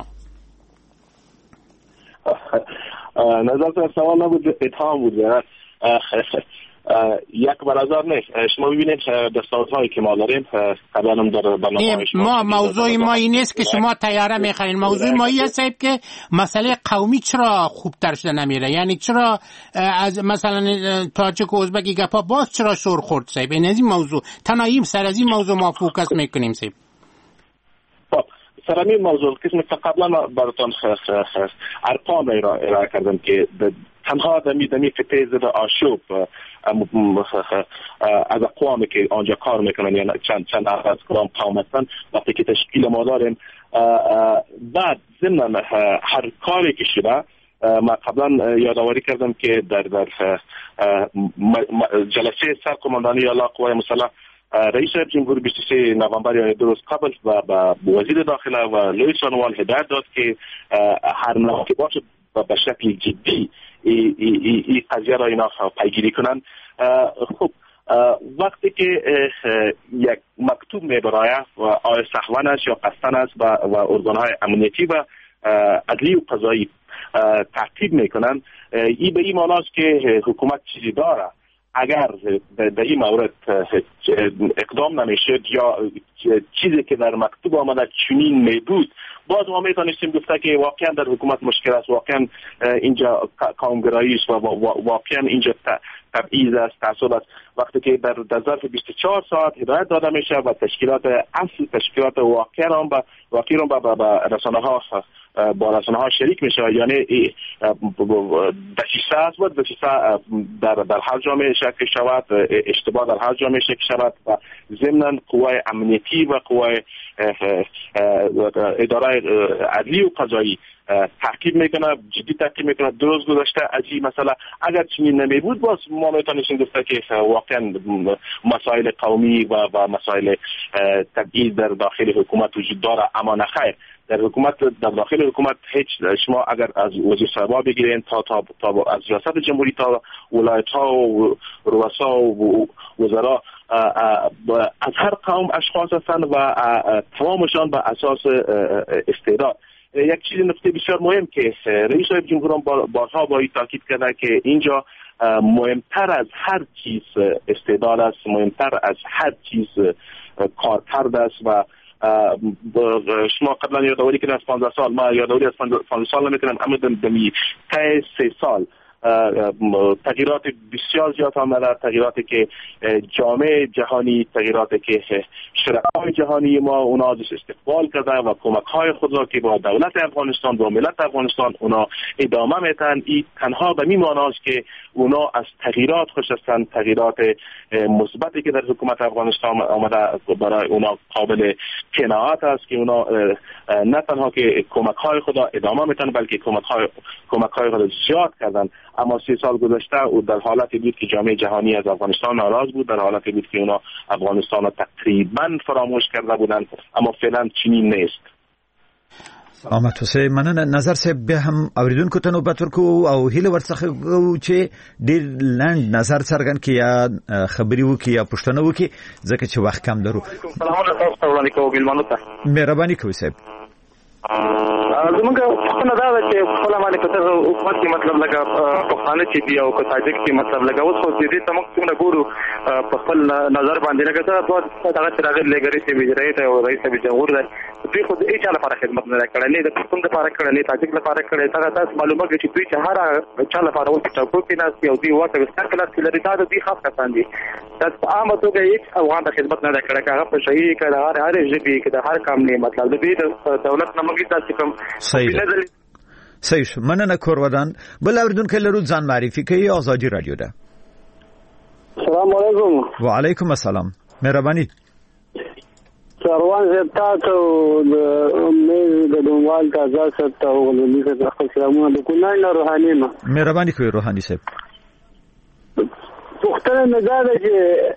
نظر سوال نبود، اتهام بود. یک برازار نیست. شما ببینید دستاوردهایی که ما داریم قبلا هم در برنامه ما موضوع ما این نیست که شما تیاره میخواین. موضوع ما این است که مسئله قومی چرا خوبتر شده نمیره، یعنی چرا از مثلا تاجیک و ازبکی گپا باز چرا شور خورد صاحب. این از این موضوع تنهاییم سر از این موضوع ما فوکس میکنیم صاحب. سر همین موضوع قسم قبلا براتون ارقام ارائه کردم که تنها دمی دمی فتیز ضد آشوب از اقوامی که آنجا کار میکنن یا چند چند از کدام قوم هستن وقتی که تشکیل ما داریم، بعد ضمن هر کاری که شده ما قبلا یادآوری کردم که در در جلسه سرقماندانی یا قوای مسلح رئیس جمهور بیست و سه نوامبر یعنی دو روز قبل و با وزیر داخله و لوئیس وانوال هدایت داد که هر نوع که باشه به شکل جدی این قضیه را اینا پیگیری کنن. خب وقتی که یک مکتوب میبرایه و آیا سهون است یا قصدن است و ارگانهای امنیتی و عدلی و قضایی تعقیب میکنن، این به این معناست که حکومت چیزی داره. اگر در این مورد اقدام نمیشد یا چیزی که در مکتوب آمده چنین میبود، باز ما میتونستیم گفته که واقعا در حکومت مشکل است، واقعا اینجا قومگرایی است و واقعا اینجا تبعیض است، تعصب است. وقتی که در در ظرف بیست و چهار ساعت هدایت داده میشه و تشکیلات اصل تشکیلات واقعا هم با واقعا با رسانه ها با رسانه ها شریک میشه، یعنی دسیسه است و دسیسه در در هر جامعه شکل شود، اشتباه در هر جامعه شکل شود و ضمن قوای امنیتی و قوای اداره عدلی و قضایی تحقیق میکنه، جدی تحقیق میکنه. درست گذشته از این مسئله اگر چنین نمی بود باز ما میتونستیم گفت که واقعا مسائل قومی و و مسائل تبعیض در داخل حکومت وجود داره، اما نه خیر. در حکومت در داخل حکومت هیچ شما اگر از وزیر صاحبا بگیرین تا تا تا از ریاست جمهوری تا ولایت ها و رؤسا و وزرا از هر قوم اشخاص هستند و تمامشان به اساس استعداد. یک چیز نکته بسیار مهم که رئیس جمهور بارها با این تاکید کرده که اینجا مهمتر از هر چیز استعداد است، مهمتر از هر چیز کارکرد است و شما قبلا یادآوری کردن از پانزده سال، ما یادآوری از پانزده سال نمیکنم، اما دمی ته سه سال تغییرات بسیار زیاد آمده، تغییراتی که جامعه جهانی، تغییراتی که شرکای جهانی ما اونا ازش استقبال کرده و کمک های خود را که با دولت افغانستان با ملت افغانستان اونا ادامه میتن. این تنها به می معنی است که اونا از تغییرات خوش هستند، تغییرات مثبتی که در حکومت افغانستان آمده برای اونا قابل قناعت است که اونا نه تنها که کمک های خود را ادامه میتن بلکه کمک های کمک های خود زیاد کردن. اما سی سال گذشته او در حالتی بود که جامعه جهانی از افغانستان ناراض بود، در حالتی بود که اونا افغانستان را تقریبا فراموش کرده بودند، اما فعلا چنین نیست. احمد حسین مننه. نظر صاحب به هم اوریدونکو ته نوبت ورکو او هیله ورڅخه چې ډیر لنډ نظر څرګند کړي یا خبري وکړي یا پوښتنه وکړي ځکه چې وخت کم لرو. سلام علیکم ګلمانو ته مهرباني کوئ صاحب. زمونږ څنګه دا ده چې خپل باندې په دغه حکومت کې مطلب لګا پښتانه چې دی او تاجک کې مطلب لګا اوس خو دې ته موږ څنګه ګورو په خپل نظر باندې لګا دا دغه چې راغلی لګري چې وزیر ته او رئیس جمهور دی دوی خو هیڅ چا لپاره خدمت نه کړی، نه د پښتون لپاره کړی، نه تاجک لپاره کړی. دا تاسو معلومه کړئ چې دوی چې هر چا لپاره وایي چې ټاکو کې ناس یو دی وخت وستر کلاس کې لري، دا د دې خاص کسان دي. دا عامه توګه هیڅ افغان د خدمت نه کړی، هغه په شهي کې د هر هر ژبې کې د هر کام نه مطلب د دې دولت نه موږ تاسو کوم صحیح صحیح مننه کور ودان. بل اوریدونکو لرو ځان معرفي کوي. آزادی رادیو ده. السلام علیکم. و علیکم السلام. مهرباني. سروان زبطاتو د مې د دوموال تازه ست او ولې د خپل سلامونه د کونای نه روحاني ما مهرباني کوي روحاني صاحب. پختنه نظر چې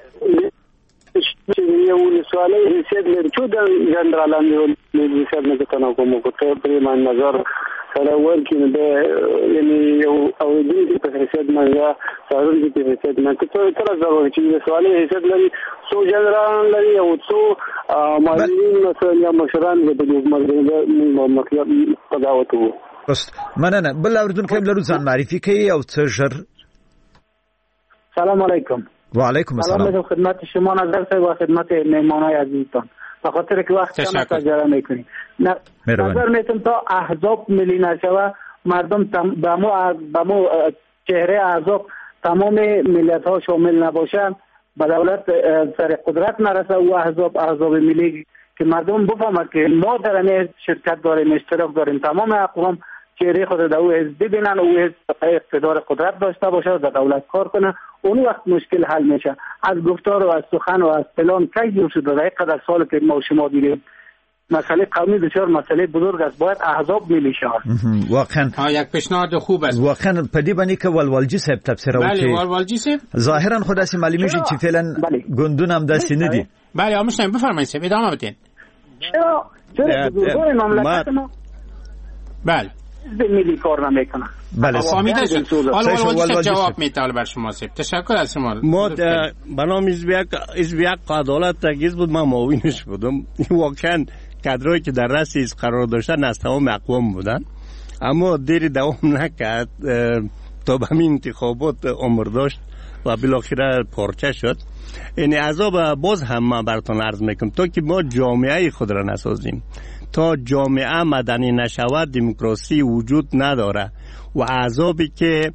یو سوالي حیثیت لري چې د جنرالان یو حیثیت نه کنه کوم کو ته پرې مان نظر سره ورکی نه یعنی یو او دې په حیثیت نه سارون دې په حیثیت نه ته تر ځو چې سوالي حیثیت لري سو جنرالان لري او څو مالین مثلا یا مشران د حکومت د مطلب قضاوت وو. بس مننه. بل اوریدونکو لرو ځان معرفي کوي او څه ژر. سلام علیکم. و علیکم السلام. سلام خدمت شما نظر صاحب و خدمت مهمانای عزیزتان. به خاطر که وقت کم است اجازه میکنید. نظر میتونم تا احزاب ملی نشوه مردم به مو به مو چهره احزاب تمام ملت ها شامل نباشن به دولت سر قدرت نرسه و احزاب احزاب ملی که مردم بفهمند که ما در این شرکت داریم، اشتراک داریم، تمام اقوام چهره خود در او حزب ببینن، او حزب اقتدار قدرت داشته باشه و در دولت کار کنه، اون وقت مشکل حل میشه. از گفتار و از سخن و از پلان کی جور شده در قدر سال که ما و شما دیدیم مسئله قومی بسیار مسئله بزرگ است، باید احزاب ملی شود. واقعا یک پیشنهاد خوب است. واقعا پدی بانی که ولولجی صاحب تفسیر او بله ولولجی صاحب ظاهرا خود اسی معلومه میشه چې فعلا گوندون هم دستی ندی. بله آموزش بفرمایید صاحب ادامه بدین. چرا چرا بزرگای مملکت ما بله به ملی کار نمیکنه. بله فهمیده شد. حالا ولولجی جواب میده بر شما صاحب. تشکر از شما. ما برنامه ازبیاک ازبیاک عدالت تگیز بود، من معاونش بودم. واقعا کادرایی که در رأس از قرار داشتن از تمام اقوام بودن، اما دیری دوام نکرد تا به همین انتخابات عمر داشت و بالاخره پارچه شد. این عذاب باز هم من براتون عرض میکنم تا که ما جامعه خود را نسازیم، تا جامعه مدنی نشود دموکراسی وجود نداره و عذابی که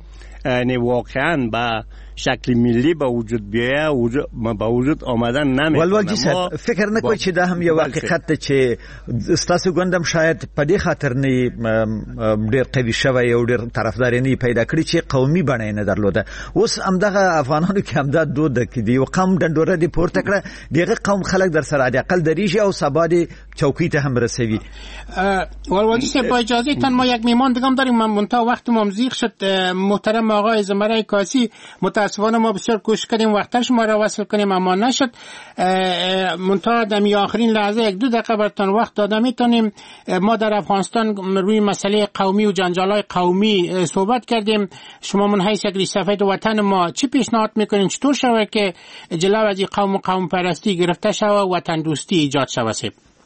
یعنی واقعا با شکل ملی به وجود بیایه وجود به وجود آمدن نمیکنه. ولولجی صاحب فکر نکوي چې دا هم یو حقیقت ده چې ستاسو ګوندم شاید په دې خاطر نه ډېر قوي شوی او ډېر طرفدار نه پیدا کړی چې قومي بڼه نه درلوده. اوس همدغه افغانانو کې همدا دود ده کې دی یو قوم ډنډوره دی پورته کړه دغه قوم خلک در سره د عقل دریږي او سبا دی چوکۍ ته هم رسوي. ولولجی صاحب با اجازه تان ما یک میهمان دیگه هم داریم. من منتها وقت ما زیغ شد. محترم آقای زمره کاسی متاسفانه ما بسیار کوشش کردیم وقتش ما را وصل کنیم اما نشد. منتها در آخرین لحظه یک دو دقیقه براتون وقت داده میتونیم. ما در افغانستان روی مسئله قومی و جنجالای قومی صحبت کردیم. شما من حیث یک ریشسفید وطن ما چی پیشنهاد میکنین چطور شود که جلو از قوم و قوم پرستی گرفته شود وطن دوستی ایجاد شود؟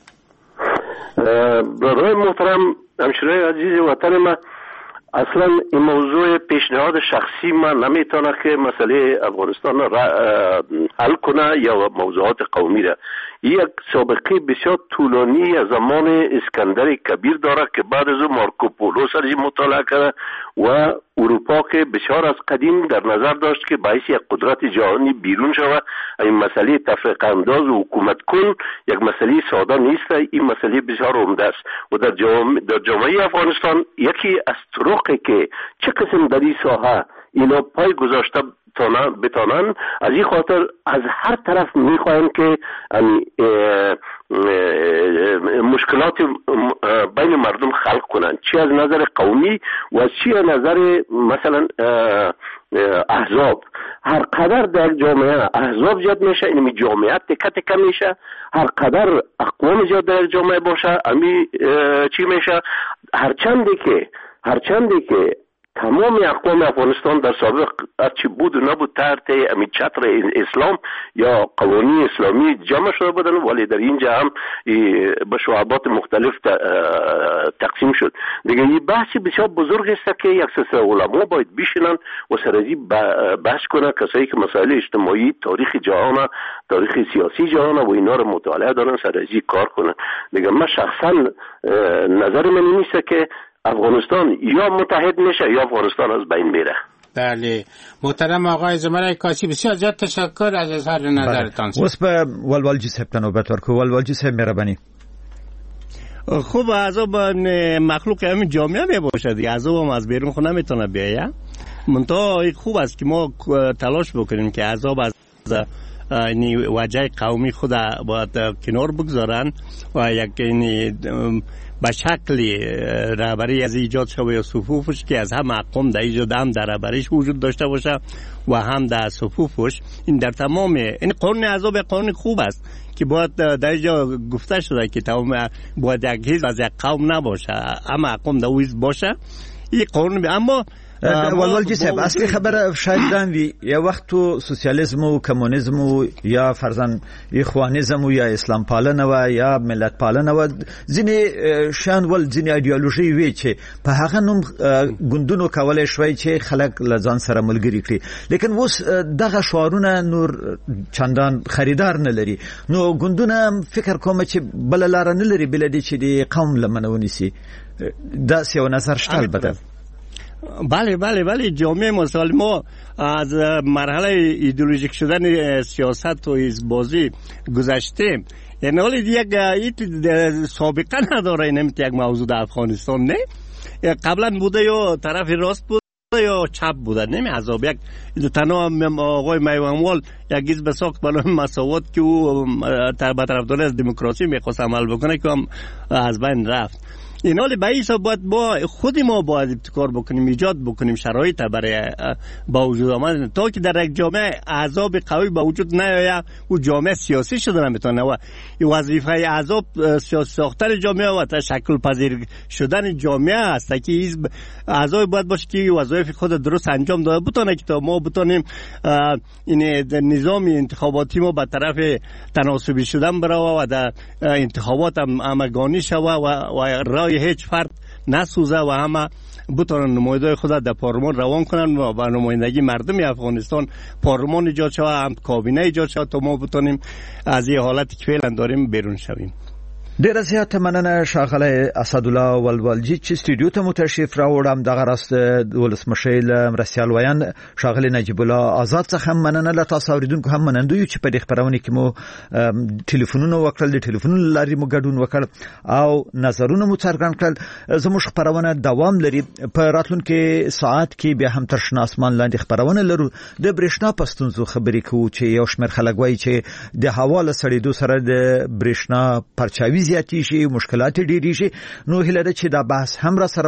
برای محترم همشهری عزیز وطن ما اصلا این موضوع پیشنهاد شخصی ما نمیتونه که مسئله افغانستان را حل کنه یا موضوعات قومی را. یک سابقه بسیار طولانی از زمان اسکندر کبیر داره که بعد از مارکوپولو سرش مطالعه کرده و اروپا که بسیار از قدیم در نظر داشت که باعث یک قدرت جهانی بیرون شود. این مسئله تفرقه انداز و حکومت کن یک مسئله ساده نیست. این مسئله بسیار عمده است و در جامعه, در جامعه افغانستان یکی از طرقی که چه قسم در این ساحه اینا پای گذاشته بتانن از این خاطر از هر طرف میخواهیم که مشکلات بین مردم خلق کنن، چی از نظر قومی و چی از نظر مثلا احزاب. هر قدر در جامعه احزاب زیاد میشه اینمی جامعه تکه تکه میشه، هر قدر اقوام زیاد در جامعه باشه امی چی میشه. هرچندی که هرچندی که تمام اقوام افغانستان در سابق چی بود و نبود تحت امی چتر اسلام یا قوانین اسلامی جمع شده بودن، ولی در اینجا هم به شعبات مختلف تقسیم شد. دیگه این بحثی بسیار بزرگ است که یک سلسله علما باید بشینن و سرازی بحث کنن، کسایی که مسائل اجتماعی، تاریخ جهان، تاریخ سیاسی جهان و اینا رو مطالعه دارن سرازی کار کنن. دیگه من شخصا نظر من نیست که افغانستان یا متحد میشه یا افغانستان از بین میره. بله محترم آقای زمره کاسی بسیار زیاد تشکر از اظهار نظرتان. اوس په ولولجی صاحب ته نوبت ورکو. ولولجی صاحب مهرباني. خوب عذاب مخلوق همین جامعه می باشه دیگه، عذاب هم از بیرون خود نمیتونه بیایه. منتها خوب است که ما تلاش بکنیم که عذاب از یعنی وجه قومی خود باید کنار بگذارن و یک یعنی به شکل رهبری از ایجاد شده یا صفوفش که از هم اقوام در ایجاد هم در رهبریش وجود داشته باشه و هم در صفوفش. این در تمام این قانون عذاب قانون خوب است که باید در اینجا گفته شده که تمام باید یک حزب از یک قوم نباشه، اما اقوام در حزب باشه. این قانون اما ولولجی صاحب اصلي خبره شاید دان وی یا وختو سوسیالیزم او کمونیزم یا فرضاً اخوانیزم یا اسلام پالنه و یا ملت پالنه و ځینې شان ول ځینې ایدئولوژي وی چې په هغه نوم ګوندونو کولای شوی چې خلک لزان سره ملګری کړي، لیکن اوس دغه شعارونه نور چندان خریدار نه لري. نو ګوندونه فکر کوم چې بل لار نه لري بل دي چې د قوم لمنونی سي. دا سیو نظر شتل بده. بله بله بله جامعه مسائل ما از مرحله ایدئولوژیک شدن سیاست و حزب‌بازی گذشتیم. یعنی حالی یک سابقه نداره این یک موضوع در افغانستان. نه قبلا بوده یا طرف راست بوده یا چپ بوده، نمی عذاب یک تنها آقای میوانوال یک حزب ساخت برای مساوات که او به طرفدار از دموکراسی میخواست عمل بکنه که هم از بین رفت. این حالی به این حساب باید با خود ما باید ابتکار بکنیم، ایجاد بکنیم شرایط برای با وجود آمدن تا که در یک جامعه احزاب قوی با وجود نیاید و جامعه سیاسی شده نمیتونه و وظیفه احزاب سیاسی ساختن جامعه و تشکل پذیر شدن جامعه است که حزب احزاب باید باشه که وظایف خود درست انجام داده بتونه که تا ما بتونیم این نظام انتخاباتی ما به طرف تناسبی شدن بره و در انتخابات هم همگانی شوه و رای هیچ فرد نسوزه و همه بتونن نمایندگی خود در پارلمان روان کنن و با نمایندگی مردم افغانستان پارلمان ایجاد شود، هم کابینه ایجاد شود تا ما بتونیم از این حالتی که فعلا داریم بیرون شویم. ډیره زیاته مننه ښاغلی اسدالله ولولجي چې سټوډیو ته مو تشریف راوړم. دغه راست ولسمشر مرستیال ویان ښاغلی نجیب الله آزاد څخه مننه، له تاسو اوریدونکو هم مننه یو چې په دې خبرونه کې مو ټلیفونونه وکړل، د ټلیفونونو لارې مو ګډون وکړ او نظرونه مو څرګند کړل. زموږ خبرونه دوام لري، په راتلونکي ساعت کې بیا هم تر شنه اسمان لاندې خبرونه لرو. د برېښنا په ستونزو خبرې کوو چې یو شمېر خلک وایي چې د هوا له سړېدو سره د برېښنا پرچاوي زیاتې شي، مشکلات ډېرې شي. نو هیله ده چې دا بحث هم را سره